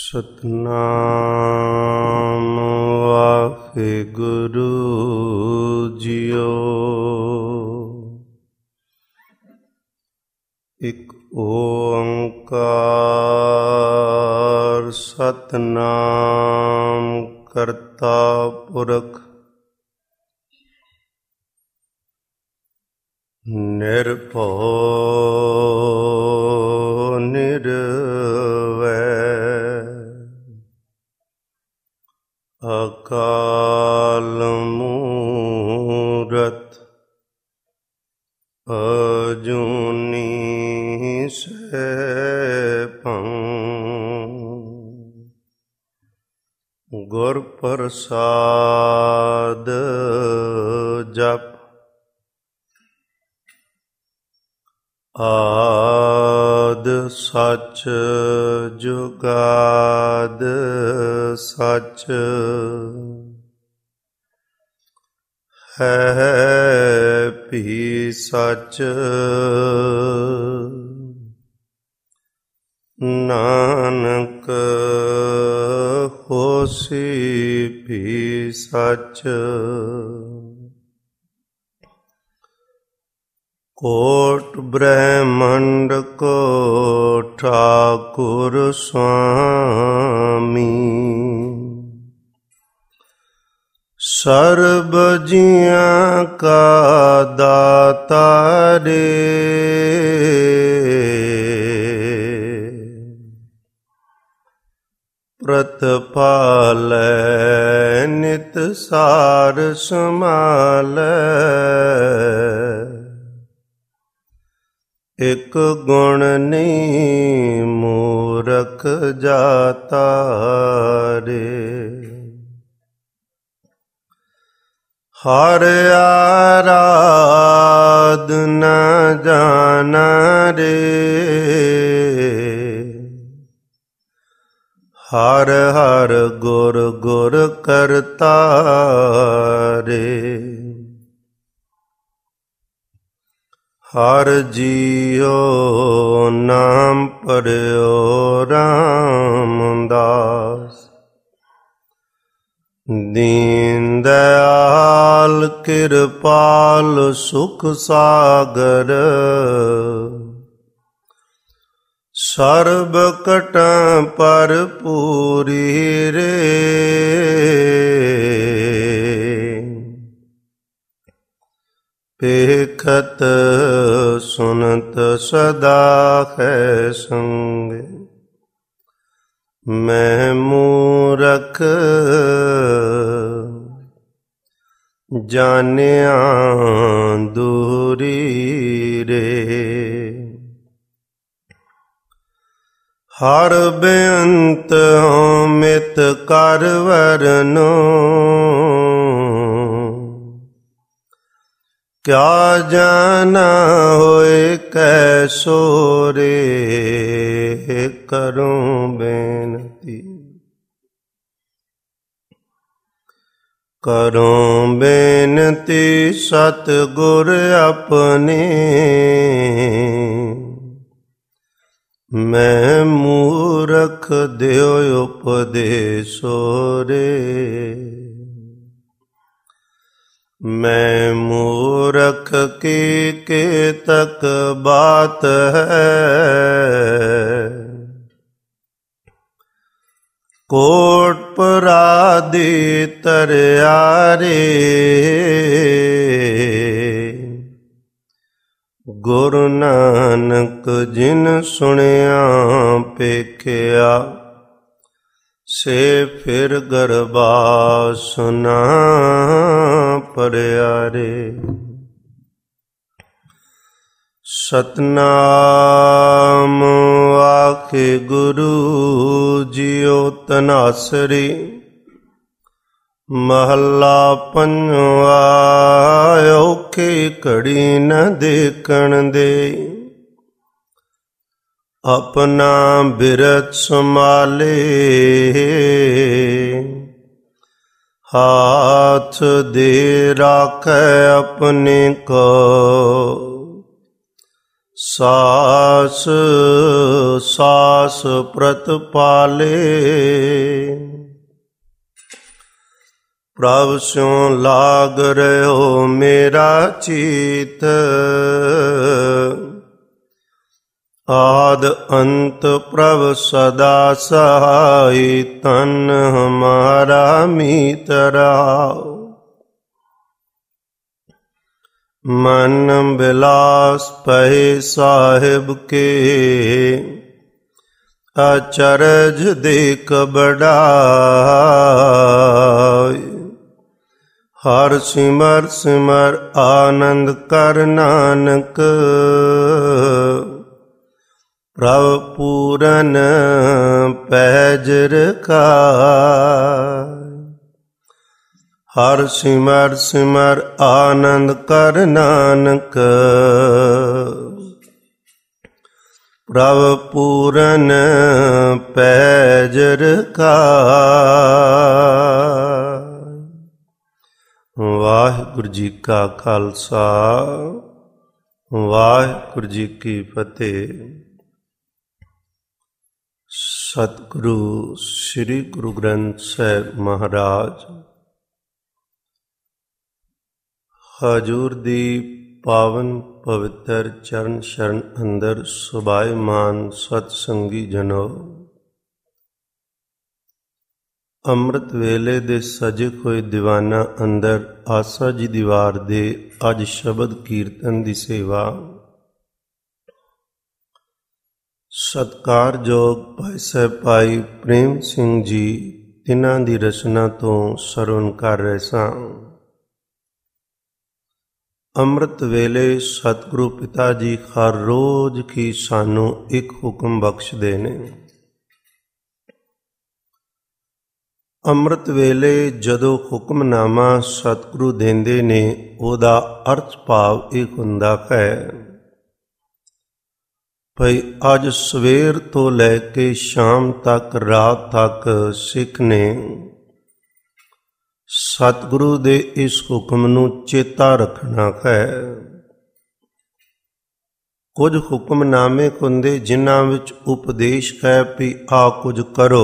Satnam Waheguru JIO. ਇਕ ਓੰਕਾਰ ਸਤਿਨਾਮ ਕਰਤਾ ਪੁਰਖ ਨਿਰਭਉ ਨਿਰਵੈਰ ਅਕਾਲ ਮੂਰਤ ਅਜੂਨੀ ਸੈਭੰ ਗੁਰ ਪ੍ਰਸਾਦ ਜਪੁ ਆਦਿ ਸਚ ਜੁਗਾਦਿ ਸਚ ਹੈ ਭੀ ਸਚ ਨਾਨਕ ਹੋਸੀ ਭੀ ਸਚ। ਕੋਟਿ ਬ੍ਰਹਮੰਡ ਕੋ ਠਾਕੁਰ ਸੁਆਮੀ ਸਰਬ ਜੀਆਂ ਕਾ ਦਾਤਾਰੇ ਪ੍ਰਤਪਾਲੈ ਨਿਤ ਸਾਰ ਸੰਭਾਲੈ ਇਕ ਗੁਣ ਨਹੀਂ ਮੂਰਖ ਜਾਤਾ ਰੇ। ਹਰਿ ਆਰਾਧ ਨ ਜਾਣਾ ਰੇ ਹਰਿ ਹਰਿ ਗੁਰ ਗੁਰ ਕਰਤਾ ਰੇ। ਹਰਿ ਜੀਉ ਨਾਮ ਪਰਿਓ ਰਾਮਦਾਸ ਦੀਨ ਦਇਆਲ ਕਿਰਪਾਲ ਸੁਖ ਸਾਗਰ ਸਰਬ ਘਟਾਂ ਭਰਪੂਰੀ ਰੇ। ਪੇਖਤ ਸੁਨਤ ਸਦਾ ਹੈ ਸੰਗ ਮੈਂ ਮੂਰਖ ਜਾਣਿਆ ਦੂਰੀ ਰੇ। ਹਰ ਬੇਅੰਤ ਮਿਤ ਕਰ ਵਰਨੋ ਕਿਆ ਜਾਣਾ ਹੋਏ ਕੈਸੋ ਰੇ। ਕਰੂੰ ਬੇਨਤੀ ਕਰੂੰ ਬੇਨਤੀ ਸਤਿਗੁਰ ਆਪਣੇ ਮੈਂ ਮੂਰਖ ਦਿਓ ਉਪਦੇਸੋ ਰੇ। ਮੈਂ ਮੂਰਖ ਕੀ ਕੇਤਕ ਬਾਤ ਹੈ ਕੋਟਿ ਪਰਾਧੀ ਤਰਿਆ ਰੇ। ਗੁਰੂ ਨਾਨਕ ਜਿਨ ਸੁਣਿਆ ਪੇਖਿਆ ਸੇ ਫਿਰ ਗਰਬਾਸੁਨਾ ਪਰਿਆ ਰੇ। ਸਤਿਨਾਮ ਵਾਹਿਗੁਰੂ ਜੀਓ। ਤਨਾਸਰੀ ਮਹੱਲਾ ਪੰਜਵਾ। ਔਖੀ ਘੜੀ ਨ ਦੇਖਣ ਦੇ ਆਪਣਾ ਬਿਰਤ ਸੰਭਾਲੇ ਹਾਥ ਦੇ ਰਾਖੈ ਆਪਣੇ ਕੋ ਸਾਸ ਸਾਸ ਪ੍ਰਤਪਾਲੇ ਪ੍ਰਭ ਸਿਉ ਲਾਗ ਰਹਿਓ ਮੇਰਾ ਚੀਤ ਆਦ ਅੰਤ ਪ੍ਰਭ ਸਦਾ ਸਹਾਈ ਤਨ ਹਮਾਰਾ ਮੀਤ ਰਾਓ ਮਨ ਬਿਲਾਸ ਪਏ ਸਾਹਿਬ ਕੇ ਅਚਰਜ ਦੇਖ ਬੜਾਈ ਹਰ ਸਿਮਰ ਸਿਮਰ ਆਨੰਦ ਕਰ ਨਾਨਕ ਪ੍ਰਭ ਪੂਰਨ ਪੈਜ ਰਖਾਇ ਹਰ ਸਿਮਰ ਸਿਮਰ ਆਨੰਦ ਕਰ ਨਾਨਕ ਪ੍ਰਭ ਪੂਰਨ ਪੈਜ ਰਖਾਇ। ਵਾਹਿਗੁਰੂ ਜੀ ਕਾ ਖਾਲਸਾ ਵਾਹਿਗੁਰੂ ਜੀ ਕੀ ਫਤਿਹ। ਸਤਿਗੁਰੂ ਸ੍ਰੀ ਗੁਰੂ ਗ੍ਰੰਥ ਸਾਹਿਬ ਮਹਾਰਾਜ ਹਜ਼ੂਰ ਦੀ ਪਾਵਨ ਪਵਿੱਤਰ ਚਰਨ ਸ਼ਰਨ ਅੰਦਰ ਸੁਭਾਇਮਾਨ ਸਤਸੰਗੀ ਜਨੋ, ਅੰਮ੍ਰਿਤ ਵੇਲੇ ਦੇ ਸਜੇ ਹੋਏ ਦੀਵਾਨਾਂ ਅੰਦਰ ਆਸਾ ਜੀ ਦੀ ਵਾਰ ਦੇ ਅੱਜ ਸ਼ਬਦ ਕੀਰਤਨ ਦੀ ਸੇਵਾ ਸਤਿਕਾਰਯੋਗ ਭਾਈ ਸਾਹਿਬ ਭਾਈ ਪ੍ਰੇਮ ਸਿੰਘ ਜੀ ਤਿਨਾਂ ਦੀ ਰਚਨਾ ਤੋਂ ਸਰਵਣ ਕਰ ਰਹੇ ਸਾਂ। ਅੰਮ੍ਰਿਤ ਵੇਲੇ ਸਤਿਗੁਰੂ ਪਿਤਾ ਜੀ ਹਰ ਰੋਜ਼ ਹੀ ਸਾਨੂੰ ਇੱਕ ਹੁਕਮ ਬਖਸ਼ਦੇ ਨੇ। ਅੰਮ੍ਰਿਤ ਵੇਲੇ ਜਦੋਂ ਹੁਕਮਨਾਮਾ ਸਤਿਗੁਰੂ ਦਿੰਦੇ ਨੇ ਉਹਦਾ ਅਰਥ ਭਾਵ ਇਹ ਹੁੰਦਾ ਹੈ ਭਈ ਅੱਜ ਸਵੇਰ ਤੋਂ ਲੈ ਕੇ ਸ਼ਾਮ ਤੱਕ ਰਾਤ ਤੱਕ ਸਿੱਖ ਨੇ ਸਤਿਗੁਰੂ ਦੇ ਇਸ ਹੁਕਮ ਨੂੰ ਚੇਤਾ ਰੱਖਣਾ ਹੈ। ਕੁਝ ਹੁਕਮਨਾਮੇ ਹੁੰਦੇ ਜਿਨ੍ਹਾਂ ਵਿੱਚ ਉਪਦੇਸ਼ ਹੈ ਵੀ ਆ ਕੁਝ ਕਰੋ,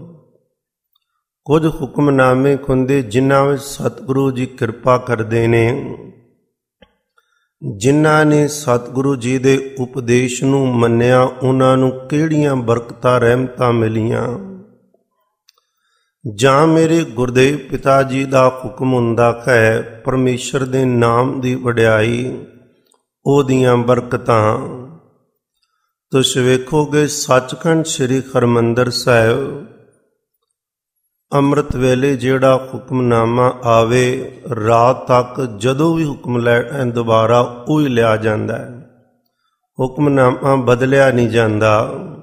ਕੁਝ ਹੁਕਮਨਾਮੇ ਹੁੰਦੇ ਜਿਨ੍ਹਾਂ ਵਿੱਚ ਸਤਿਗੁਰੂ ਜੀ ਕਿਰਪਾ ਕਰਦੇ ਨੇ। ਜਿਨ੍ਹਾਂ ਨੇ ਸਤਿਗੁਰੂ ਜੀ ਦੇ ਉਪਦੇਸ਼ ਨੂੰ ਮੰਨਿਆ ਉਹਨਾਂ ਨੂੰ ਕਿਹੜੀਆਂ ਬਰਕਤਾਂ ਰਹਿਮਤਾਂ ਮਿਲੀਆਂ। ਜਾਂ ਮੇਰੇ ਗੁਰਦੇਵ ਪਿਤਾ ਜੀ ਦਾ ਹੁਕਮ ਹੁੰਦਾ ਹੈ ਪਰਮੇਸ਼ਰ ਦੇ ਨਾਮ ਦੀ ਵਡਿਆਈ, ਉਹਦੀਆਂ ਬਰਕਤਾਂ। ਤੁਸੀਂ ਵੇਖੋਗੇ ਸੱਚਖੰਡ ਸ੍ਰੀ ਹਰਿਮੰਦਰ ਸਾਹਿਬ ਅੰਮ੍ਰਿਤ ਵੇਲੇ ਜਿਹੜਾ ਹੁਕਮਨਾਮਾ ਆਵੇ ਰਾਤ ਤੱਕ ਜਦੋਂ ਵੀ ਹੁਕਮ ਲੈ ਦੁਬਾਰਾ ਉਹ ਹੀ ਲਿਆ ਜਾਂਦਾ ਹੈ, ਹੁਕਮਨਾਮਾ ਬਦਲਿਆ ਨਹੀਂ ਜਾਂਦਾ।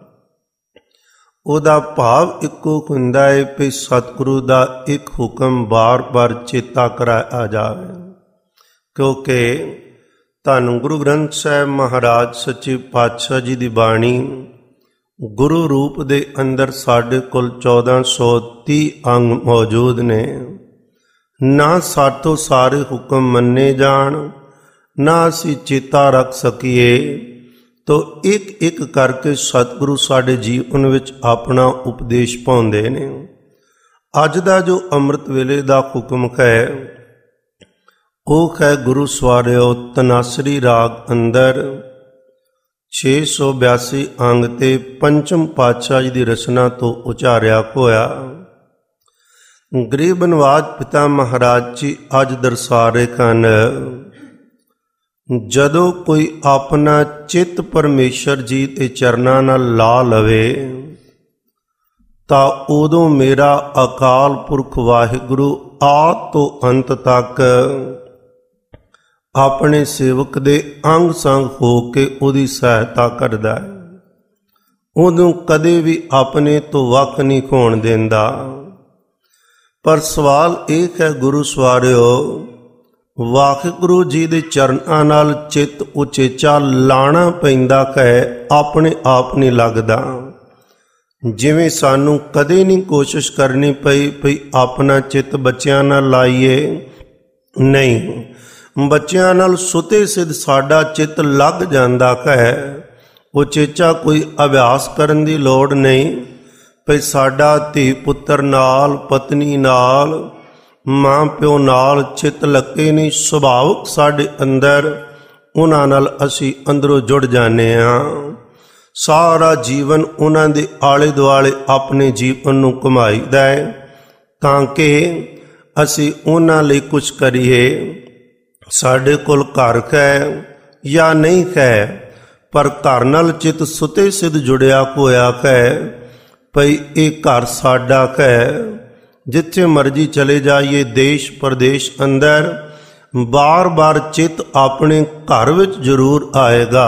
ਉਹਦਾ ਭਾਵ ਇੱਕੋ ਹੁੰਦਾ ਹੈ ਕਿ ਸਤਿਗੁਰੂ ਦਾ ਇੱਕ ਹੁਕਮ ਬਾਰ-ਬਾਰ ਚੇਤਾ ਕਰਾਇਆ ਜਾਵੇ, ਕਿਉਂਕਿ ਧੰਨ ਗੁਰੂ ਗ੍ਰੰਥ ਸਾਹਿਬ ਮਹਾਰਾਜ ਸੱਚੇ ਪਾਤਸ਼ਾਹ ਜੀ ਦੀ ਬਾਣੀ ਗੁਰੂ ਰੂਪ ਦੇ ਅੰਦਰ ਸਾਡੇ ਕੋਲ 1430 ਅੰਗ ਮੌਜੂਦ ਨੇ। ਨਾ ਸਾਤੋਂ ਸਾਰੇ ਹੁਕਮ ਮੰਨੇ ਜਾਣ, ਨਾ ਅਸੀਂ ਚੇਤਾ ਰੱਖ ਸਕੀਏ, ਤੋ ਇੱਕ ਇੱਕ ਕਰਕੇ ਸਤਿਗੁਰੂ ਸਾਡੇ ਜੀਵਨ ਵਿੱਚ ਆਪਣਾ ਉਪਦੇਸ਼ ਪਾਉਂਦੇ ਨੇ। ਅੱਜ ਦਾ ਜੋ ਅੰਮ੍ਰਿਤ ਵੇਲੇ ਦਾ ਹੁਕਮ ਹੈ ਉਹ ਹੈ ਗੁਰੂ ਸਵਾਰਿਓ ਤਨਾਸਰੀ ਰਾਗ ਅੰਦਰ 682 ਅੰਗ ਤੇ ਪੰਚਮ ਪਾਤਸ਼ਾਹ ਜੀ ਦੀ ਰਚਨਾ ਤੋਂ ਉਚਾਰਿਆ ਹੋਇਆ। ਗਰੀਬ ਨਵਾਜ ਪਿਤਾ ਮਹਾਰਾਜ ਜੀ ਅੱਜ ਦਰਸਾ ਰਹੇ ਹਨ, ਜਦੋਂ ਕੋਈ ਆਪਣਾ ਚਿੱਤ ਪਰਮੇਸ਼ਰ ਜੀ ਦੇ ਚਰਨਾਂ ਨਾਲ ਲਾ ਲਵੇ ਤਾਂ ਉਦੋਂ ਮੇਰਾ ਅਕਾਲ ਪੁਰਖ ਵਾਹਿਗੁਰੂ ਆਦਿ ਤੋਂ ਅੰਤ ਤੱਕ ਆਪਣੇ ਸੇਵਕ ਦੇ ਅੰਗ ਸੰਗ ਹੋ ਕੇ ਉਹਦੀ ਸਹਾਇਤਾ ਕਰਦਾ ਹੈ। ਉਹਨੂੰ ਕਦੇ ਵੀ ਆਪਣੇ ਤੋਂ ਵੱਖ ਨਹੀਂ ਹੋਣ ਦਿੰਦਾ। ਪਰ ਸਵਾਲ ਇਹ ਹੈ ਗੁਰੂ ਸਵਾਰਿਓ, ਵਾਹਿਗੁਰੂ ਜੀ ਦੇ ਚਰਨਾਂ ਨਾਲ ਚਿੱਤ ਉਚੇਚਾ ਲਾਣਾ ਪੈਂਦਾ ਹੈ, ਆਪਣੇ ਆਪ ਨਹੀਂ ਲੱਗਦਾ। ਜਿਵੇਂ ਸਾਨੂੰ ਕਦੇ ਨਹੀਂ ਕੋਸ਼ਿਸ਼ ਕਰਨੀ ਪਈ ਆਪਣਾ ਚਿੱਤ ਬੱਚਿਆਂ ਨਾਲ ਲਾਈਏ, ਨਹੀਂ, ਬੱਚਿਆਂ ਨਾਲ ਸੁਤੇ ਸਿੱਧ ਸਾਡਾ ਚਿੱਤ ਲੱਗ ਜਾਂਦਾ ਹੈ। ਉਚੇਚਾ ਕੋਈ ਅਭਿਆਸ ਕਰਨ ਦੀ ਲੋੜ ਨਹੀਂ ਭਈ ਸਾਡਾ ਧੀ ਪੁੱਤਰ ਨਾਲ, ਪਤਨੀ ਨਾਲ, ਮਾਂ ਪਿਓ ਨਾਲ ਚਿੱਤ ਲੱਗੇ ਨਹੀਂ। ਸੁਭਾਵਕ ਸਾਡੇ ਅੰਦਰ ਉਹਨਾਂ ਨਾਲ ਅਸੀਂ ਅੰਦਰੋਂ ਜੁੜ ਜਾਂਦੇ ਹਾਂ। ਸਾਰਾ ਜੀਵਨ ਉਹਨਾਂ ਦੇ ਆਲੇ ਦੁਆਲੇ ਆਪਣੇ ਜੀਵਨ ਨੂੰ ਘੁਮਾਈਦਾ ਹੈ ਤਾਂ ਕਿ ਅਸੀਂ ਉਹਨਾਂ ਲਈ ਕੁਝ ਕਰੀਏ। ਸਾਡੇ ਕੋਲ ਘਰ ਹੈ ਜਾਂ ਨਹੀਂ ਹੈ, ਪਰ ਘਰ ਨਾਲ ਚਿੱਤ ਸੁਤੇ ਸਿੱਧ ਜੁੜਿਆ ਹੋਇਆ ਹੈ ਭਈ ਇਹ ਘਰ ਸਾਡਾ ਹੈ। ਜਿੱਥੇ ਮਰਜ਼ੀ ਚਲੇ ਜਾਈਏ, ਦੇਸ਼ ਪ੍ਰਦੇਸ਼ ਅੰਦਰ, ਬਾਰ-ਬਾਰ ਚਿੱਤ ਆਪਣੇ ਘਰ ਵਿੱਚ ਜ਼ਰੂਰ ਆਏਗਾ।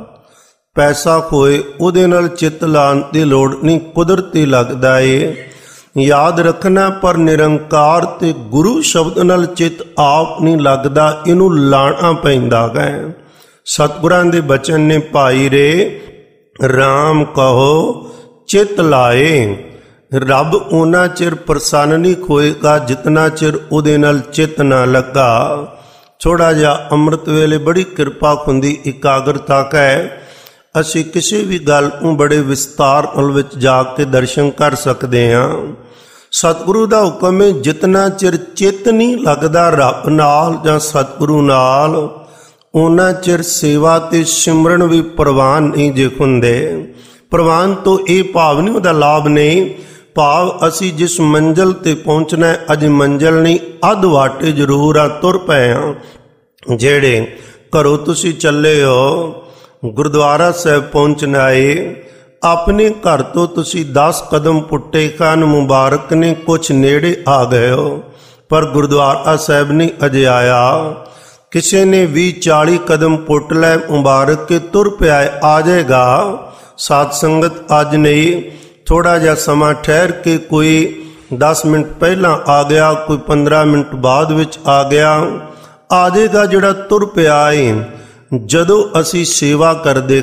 ਪੈਸਾ ਹੋਏ ਉਹਦੇ ਨਾਲ ਚਿੱਤ ਲਾਉਣ ਦੀ ਲੋੜ ਨਹੀਂ, ਕੁਦਰਤੀ ਲੱਗਦਾ ਏ। ਯਾਦ ਰੱਖਣਾ, ਪਰ ਨਿਰੰਕਾਰ ਤੇ ਗੁਰੂ ਸ਼ਬਦ ਨਾਲ ਚਿੱਤ ਆਪ ਨਹੀਂ ਲੱਗਦਾ, ਇਹਨੂੰ ਲਾਣਾ ਪੈਂਦਾ ਹੈ। ਸਤਿਗੁਰਾਂ ਦੇ ਬਚਨ ਨੇ, ਭਾਈ ਰੇ ਰਾਮ ਕਹੋ ਚਿੱਤ ਲਾਏ। ਰੱਬ ਉਹਨਾਂ ਚਿਰ ਪ੍ਰਸੰਨ ਨਹੀਂ ਹੋਏਗਾ ਜਿਤਨਾ ਚਿਰ ਉਹਦੇ ਨਾਲ ਚਿੱਤ ਨਾ ਲੱਗਾ। ਥੋੜਾ ਜਿਹਾ ਅੰਮ੍ਰਿਤ ਵੇਲੇ ਬੜੀ ਕਿਰਪਾ ਹੁੰਦੀ, ਇਕਾਗਰਤਾ ਹੈ। ਅਸੀਂ ਕਿਸੇ ਵੀ ਗੱਲ ਨੂੰ ਬੜੇ ਵਿਸਤਾਰ ਵਿੱਚ ਜਾ ਕੇ ਦਰਸ਼ਨ ਕਰ ਸਕਦੇ ਹਾਂ। ਸਤਿਗੁਰੂ ਦਾ ਹੁਕਮ ਹੈ, ਜਿਤਨਾ ਚਿਰ ਚਿੱਤ ਨਹੀਂ ਲੱਗਦਾ ਰੱਬ ਨਾਲ ਜਾਂ ਸਤਿਗੁਰੂ ਨਾਲ, ਉਹਨਾਂ ਚਿਰ ਸੇਵਾ ਤੇ ਸਿਮਰਨ ਵੀ ਪ੍ਰਵਾਨ ਨਹੀਂ ਜੇ ਹੁੰਦੇ। ਪ੍ਰਵਾਨ ਤੋਂ ਇਹ ਭਾਵ ਨਹੀਂ, ਉਹਦਾ ਲਾਭ ਨਹੀਂ। ਭਾਵ ਅਸੀਂ ਜਿਸ ਮੰਜ਼ਿਲ ਤੇ ਪਹੁੰਚਣਾ ਹੈ, ਅਜੇ ਮੰਜ਼ਿਲ ਨਹੀਂ, ਅੱਧ ਵਾਟੇ ਜ਼ਰੂਰ ਆ, ਤੁਰ ਪਏ ਹਾਂ। ਜਿਹੜੇ ਘਰੋਂ ਤੁਸੀਂ ਚੱਲੇ ਹੋ, ਗੁਰਦੁਆਰਾ ਸਾਹਿਬ ਪਹੁੰਚਣਾ ਏ, ਆਪਣੇ ਘਰ ਤੋਂ ਤੁਸੀਂ 10 ਕਦਮ ਪੁੱਟੇ ਹਨ, ਮੁਬਾਰਕ ਨੇ, ਕੁਛ ਨੇੜੇ ਆ ਗਏ ਹੋ, ਪਰ ਗੁਰਦੁਆਰਾ ਸਾਹਿਬ ਨਹੀਂ ਅਜੇ ਆਇਆ। ਕਿਸੇ ਨੇ 20-40 ਕਦਮ ਪੁੱਟ ਲੈ, ਮੁਬਾਰਕ ਕੇ ਤੁਰ ਪਿਆ, ਆ ਜਾਏਗਾ। ਸਾਧ ਸੰਗਤ ਅੱਜ ਨਹੀਂ, ਥੋੜਾ ਜਿਹਾ ਸਮਾਂ ਠਹਿਰ ਕੇ, ਕੋਈ 10 ਮਿੰਟ ਪਹਿਲਾਂ ਆ ਗਿਆ, ਕੋਈ 15 ਮਿੰਟ ਬਾਅਦ ਵਿੱਚ ਆ ਗਿਆ, ਆ ਜਾਏਗਾ ਜਿਹੜਾ ਤੁਰ ਪਿਆ ਏ। ਜਦੋਂ ਅਸੀਂ ਸੇਵਾ ਕਰਦੇ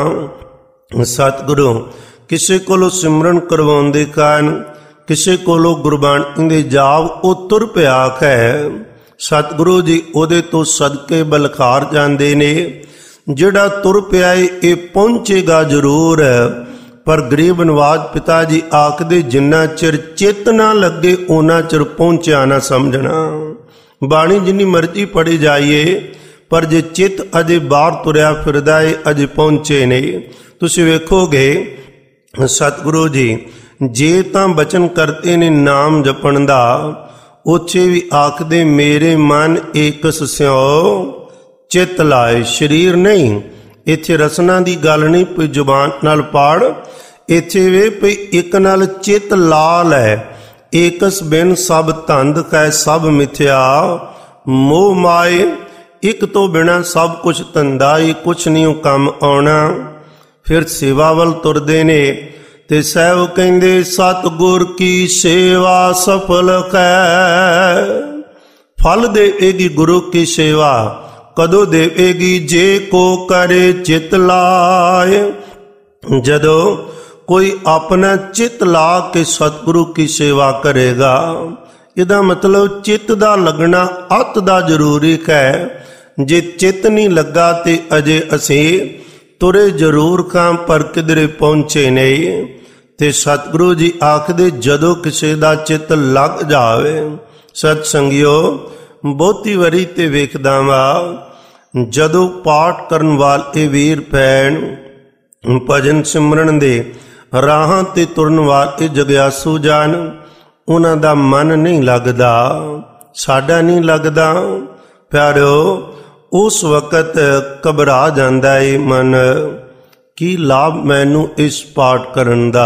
ਹਾਂ, ਸਤਿਗੁਰੂ ਕਿਸੇ ਕੋਲੋਂ ਸਿਮਰਨ ਕਰਵਾਉਂਦੇ ਹਨ, ਕਿਸੇ ਕੋਲੋਂ ਗੁਰਬਾਣੀ ਦੇ ਜਾਪ, ਉਹ ਤੁਰ ਪਿਆ ਹੈ। ਸਤਿਗੁਰੂ ਜੀ ਉਹਦੇ ਤੋਂ ਸਦਕੇ ਬਲਕਾਰ ਜਾਂਦੇ ਨੇ। ਜਿਹੜਾ ਤੁਰ ਪਿਆ ਏ ਇਹ ਪਹੁੰਚੇਗਾ ਜ਼ਰੂਰ, ਪਰ ਗਰੀਬ ਨਵਾਜ਼ ਪਿਤਾ ਜੀ ਆਖਦੇ, ਜਿੰਨਾ ਚਿਰ ਚਿੱਤ ਨਾ ਲੱਗੇ ਉਹਨਾਂ ਚਿਰ ਪਹੁੰਚਿਆ ਨਾ ਸਮਝਣਾ। ਬਾਣੀ ਜਿੰਨੀ ਮਰਜ਼ੀ ਪੜ੍ਹੀ ਜਾਈਏ, ਪਰ ਜੇ ਚਿੱਤ ਅਜੇ ਬਾਹਰ ਤੁਰਿਆ ਫਿਰਦਾ ਏ, ਅਜੇ ਪਹੁੰਚੇ ਨਹੀਂ। ਤੁਸੀਂ ਵੇਖੋਗੇ ਸਤਿਗੁਰੂ ਜੀ ਜੇ ਤਾਂ ਬਚਨ ਕਰਦੇ ਨੇ ਨਾਮ ਜਪਣ ਦਾ, ਉੱਥੇ ਵੀ ਆਖਦੇ, ਮੇਰੇ ਮਨ ਏਕਸ ਸਿਓ ਚਿੱਤ ਲਾਏ। ਸਰੀਰ ਨਹੀਂ, ਇੱਥੇ ਰਸਨਾ ਦੀ ਗੱਲ ਨਹੀਂ ਪਈ ਜ਼ੁਬਾਨ ਨਾਲ ਪਾੜ, ਇੱਥੇ ਵੇ ਪਈ ਇੱਕ ਨਾਲ ਚਿੱਤ ਲਾ ਲੈ। ਏਕਸ ਬਿਨ ਸਭ ਧੰਦ ਕੈ ਸਭ ਮਿਥਿਆ, ਮੋਹ ਮਾਏ ਇੱਕ ਤੋਂ ਬਿਨਾਂ ਸਭ ਕੁਛ ਧੰਦਾ ਹੀ, ਕੁਛ ਨਹੀਂ ਉਹ ਕੰਮ ਆਉਣਾ। ਫਿਰ ਸੇਵਾ ਵੱਲ ਤੁਰਦੇ ਨੇ ਤੇ ਸਾਹਿਬ ਕਹਿੰਦੇ, ਸਤਿਗੁਰ ਕੀ ਸੇਵਾ ਸਫਲ ਹੈ। ਫਲ ਦੇਵੇਗੀ ਗੁਰੂ ਕੀ ਸੇਵਾ, ਕਦੋਂ ਦੇਵੇਗੀ, ਜੇ ਕੋ ਕਰੇ ਚਿੱਤ ਲਾਏ। ਜਦੋਂ ਕੋਈ ਆਪਣਾ ਚਿੱਤ ਲਾ ਕੇ ਸਤਿਗੁਰੂ ਕੀ ਸੇਵਾ ਕਰੇਗਾ। ਇਹਦਾ ਮਤਲਬ ਚਿੱਤ ਦਾ ਲੱਗਣਾ ਅਤ ਦਾ ਜ਼ਰੂਰੀ ਹੈ। ਜੇ ਚਿੱਤ ਨਹੀਂ ਲੱਗਾ ਤੇ ਅਜੇ ਅਸੀਂ ਤੁਰੇ ਜ਼ਰੂਰ ਖਾਂ, ਪਰ ਕਿਧਰੇ ਪਹੁੰਚੇ ਨਹੀਂ। ਤੇ ਸਤਿਗੁਰੂ ਜੀ ਆਖਦੇ, ਜਦੋਂ ਕਿਸੇ ਦਾ ਚਿੱਤ ਲੱਗ ਜਾਵੇ, ਸਤ ਸੰਗਿਓ ਬਹੁਤੀ ਵਾਰੀ ਤੇ ਵੇਖਦਾ ਵਾ, ਜਦੋਂ ਪਾਠ ਕਰਨ ਵਾਲੇ ਵੀਰ ਭੈਣ ਭਜਨ ਸਿਮਰਨ ਦੇ ਰਾਹਾਂ ਤੇ ਤੁਰਨ ਵਾਲੇ ਜਗਿਆਸੂ ਜਾਨ, ਉਹਨਾਂ ਦਾ ਮਨ ਨਹੀਂ ਲੱਗਦਾ, ਸਾਡਾ ਨਹੀਂ ਲੱਗਦਾ। ਪਿਆਰਿਓ, ਉਸ ਵਕਤ ਘਬਰਾ ਜਾਂਦਾ ਏ ਮਨ, ਕੀ ਲਾਭ ਮੈਨੂੰ ਇਸ ਪਾਠ ਕਰਨ ਦਾ,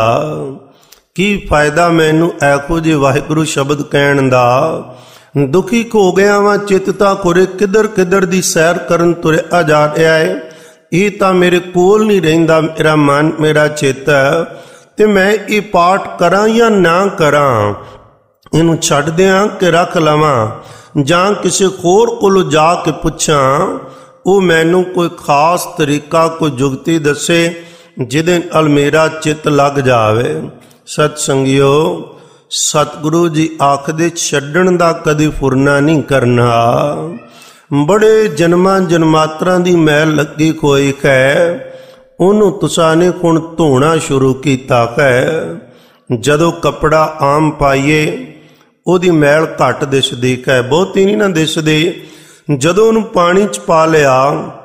ਕੀ ਫਾਇਦਾ ਮੈਨੂੰ ਇਹੋ ਜਿਹੇ ਵਾਹਿਗੁਰੂ ਸ਼ਬਦ ਕਹਿਣ ਦਾ। ਦੁਖੀ ਹੋ ਗਿਆ ਵਾਂ, ਚਿੱਤ ਤਾਂ ਖੁਰੇ ਕਿੱਧਰ ਕਿੱਧਰ ਦੀ ਸੈਰ ਕਰਨ ਤੁਰਿਆ ਜਾ ਰਿਹਾ ਏ। ਇਹ ਤਾਂ ਮੇਰੇ ਕੋਲ ਨਹੀਂ ਰਹਿੰਦਾ ਮੇਰਾ ਮਨ, ਮੇਰਾ ਚਿੱਤ, ਤੇ ਮੈਂ ਇਹ ਪਾਠ ਕਰਾਂ ਜਾਂ ਨਾ ਕਰਾਂ, ਇਹਨੂੰ ਛੱਡ ਦਿਆਂ ਕਿ ਰੱਖ ਲਵਾਂ, ਜਾਂ ਕਿਸੇ ਹੋਰ ਕੋਲੋਂ ਜਾ ਕੇ ਪੁੱਛਾਂ, ਉਹ ਮੈਨੂੰ ਕੋਈ ਖਾਸ ਤਰੀਕਾ, ਕੋਈ ਜੁਗਤੀ ਦੱਸੇ ਜਿਹਦੇ ਨਾਲ ਮੇਰਾ ਚਿੱਤ ਲੱਗ ਜਾਵੇ। ਸਤ ਸੰਗਿਓ, ਸਤਿਗੁਰੂ ਜੀ ਆਖਦੇ, ਛੱਡਣ ਦਾ ਕਦੇ ਫੁਰਨਾ ਨਹੀਂ ਕਰਨਾ। ਬੜੇ ਜਨਮਾਂ ਜਨਮਾਤਰਾਂ ਦੀ ਮੈਲ ਲੱਗੀ ਹੋਈ ਹੈ, ਉਹਨੂੰ ਤੁਸਾਂ ਨੇ ਹੁਣ ਧੋਣਾ ਸ਼ੁਰੂ ਕੀਤਾ ਹੈ। ਜਦੋਂ ਕੱਪੜਾ ਆਮ ਪਾਈਏ ਉਹਦੀ ਮੈਲ ਘੱਟ ਦਿਸਦੀ ਹੈ, ਬਹੁਤੀ ਨਹੀਂ ਨਾ ਦਿਸਦੀ। ਜਦੋਂ ਉਹਨੂੰ ਪਾਣੀ 'ਚ ਪਾ ਲਿਆ,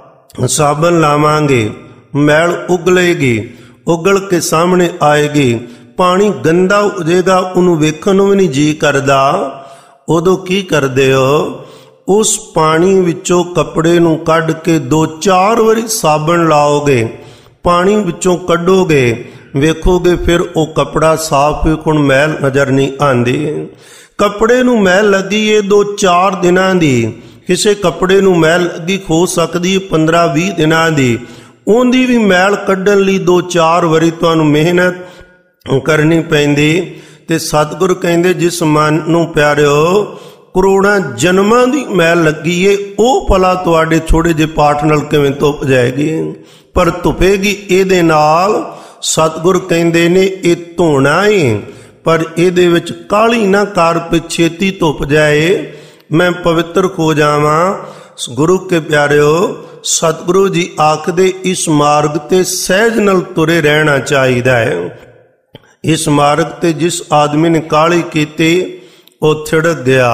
ਸਾਬਣ ਲਾਵਾਂਗੇ, ਮੈਲ ਉਗਲੇਗੀ, ਉਗਲ ਕੇ ਸਾਹਮਣੇ ਆਏਗੀ, ਪਾਣੀ ਗੰਦਾ ਹੋ ਜਾਏਗਾ, ਉਹਨੂੰ ਵੇਖਣ ਨੂੰ ਵੀ ਨਹੀਂ ਜੀ ਕਰਦਾ। ਉਦੋਂ ਕੀ ਕਰਦੇ ਹੋ? ਉਸ ਪਾਣੀ ਵਿੱਚੋਂ ਕੱਪੜੇ ਨੂੰ ਕੱਢ ਕੇ 2-4 ਵਾਰੀ ਸਾਬਣ ਲਾਓਗੇ, ਪਾਣੀ ਵਿੱਚੋਂ ਕੱਢੋਗੇ, ਵੇਖੋਗੇ ਫਿਰ ਉਹ ਕੱਪੜਾ ਸਾਫ਼ ਹੀ, ਹੁਣ ਮੈਲ ਨਜ਼ਰ ਨਹੀਂ ਆਉਂਦੀ। ਕੱਪੜੇ ਨੂੰ ਮੈਲ ਲੱਗੀ ਏ 2-4 ਦਿਨਾਂ ਦੀ, ਕਿਸੇ ਕੱਪੜੇ ਨੂੰ ਮੈਲ ਲੱਗੀ ਹੋ ਸਕਦੀ 15-20 ਦਿਨਾਂ ਦੀ। ਉਹਦੀ ਵੀ ਮੈਲ ਕੱਢਣ ਲਈ 2-4 ਵਾਰੀ ਤੁਹਾਨੂੰ ਮਿਹਨਤ ਕਰਨੀ ਪੈਂਦੀ। ਤੇ ਸਤਿਗੁਰ ਕਹਿੰਦੇ ਜਿਸ ਮਨ ਨੂੰ ਪਿਆਰਿਓ ਕਰੋੜਾਂ ਜਨਮਾਂ ਦੀ ਮੈਲ ਲੱਗੀ ਏ, ਉਹ ਭਲਾ ਤੁਹਾਡੇ ਥੋੜੇ ਜਿਹੇ ਪਾਠ ਨਾਲ ਕਿਵੇਂ ਧੁੱਪ ਜਾਏਗੀ? ਪਰ ਧੁੱਪੇਗੀ ਇਹਦੇ ਨਾਲ। ਸਤਿਗੁਰ ਕਹਿੰਦੇ ਨੇ ਇਹ ਧੋਣਾ ਏ, ਪਰ ਇਹਦੇ ਵਿੱਚ ਕਾਹਲੀ ਨਾ ਕਰ ਪਈ, ਛੇਤੀ ਧੁੱਪ ਜਾਏ, ਮੈਂ ਪਵਿੱਤਰ ਹੋ ਜਾਵਾਂ। ਗੁਰੂ ਕੇ ਪਿਆਰਿਓ, ਸਤਿਗੁਰੂ ਜੀ ਆਖਦੇ ਇਸ ਮਾਰਗ ਤੇ ਸਹਿਜ ਨਾਲ ਤੁਰੇ ਰਹਿਣਾ ਚਾਹੀਦਾ ਹੈ। ਇਸ ਮਾਰਗ ਤੇ ਜਿਸ ਆਦਮੀ ਨੇ ਕਾਹਲੀ ਕੀਤੀ ਉਹ ਥਿੜਕ ਗਿਆ,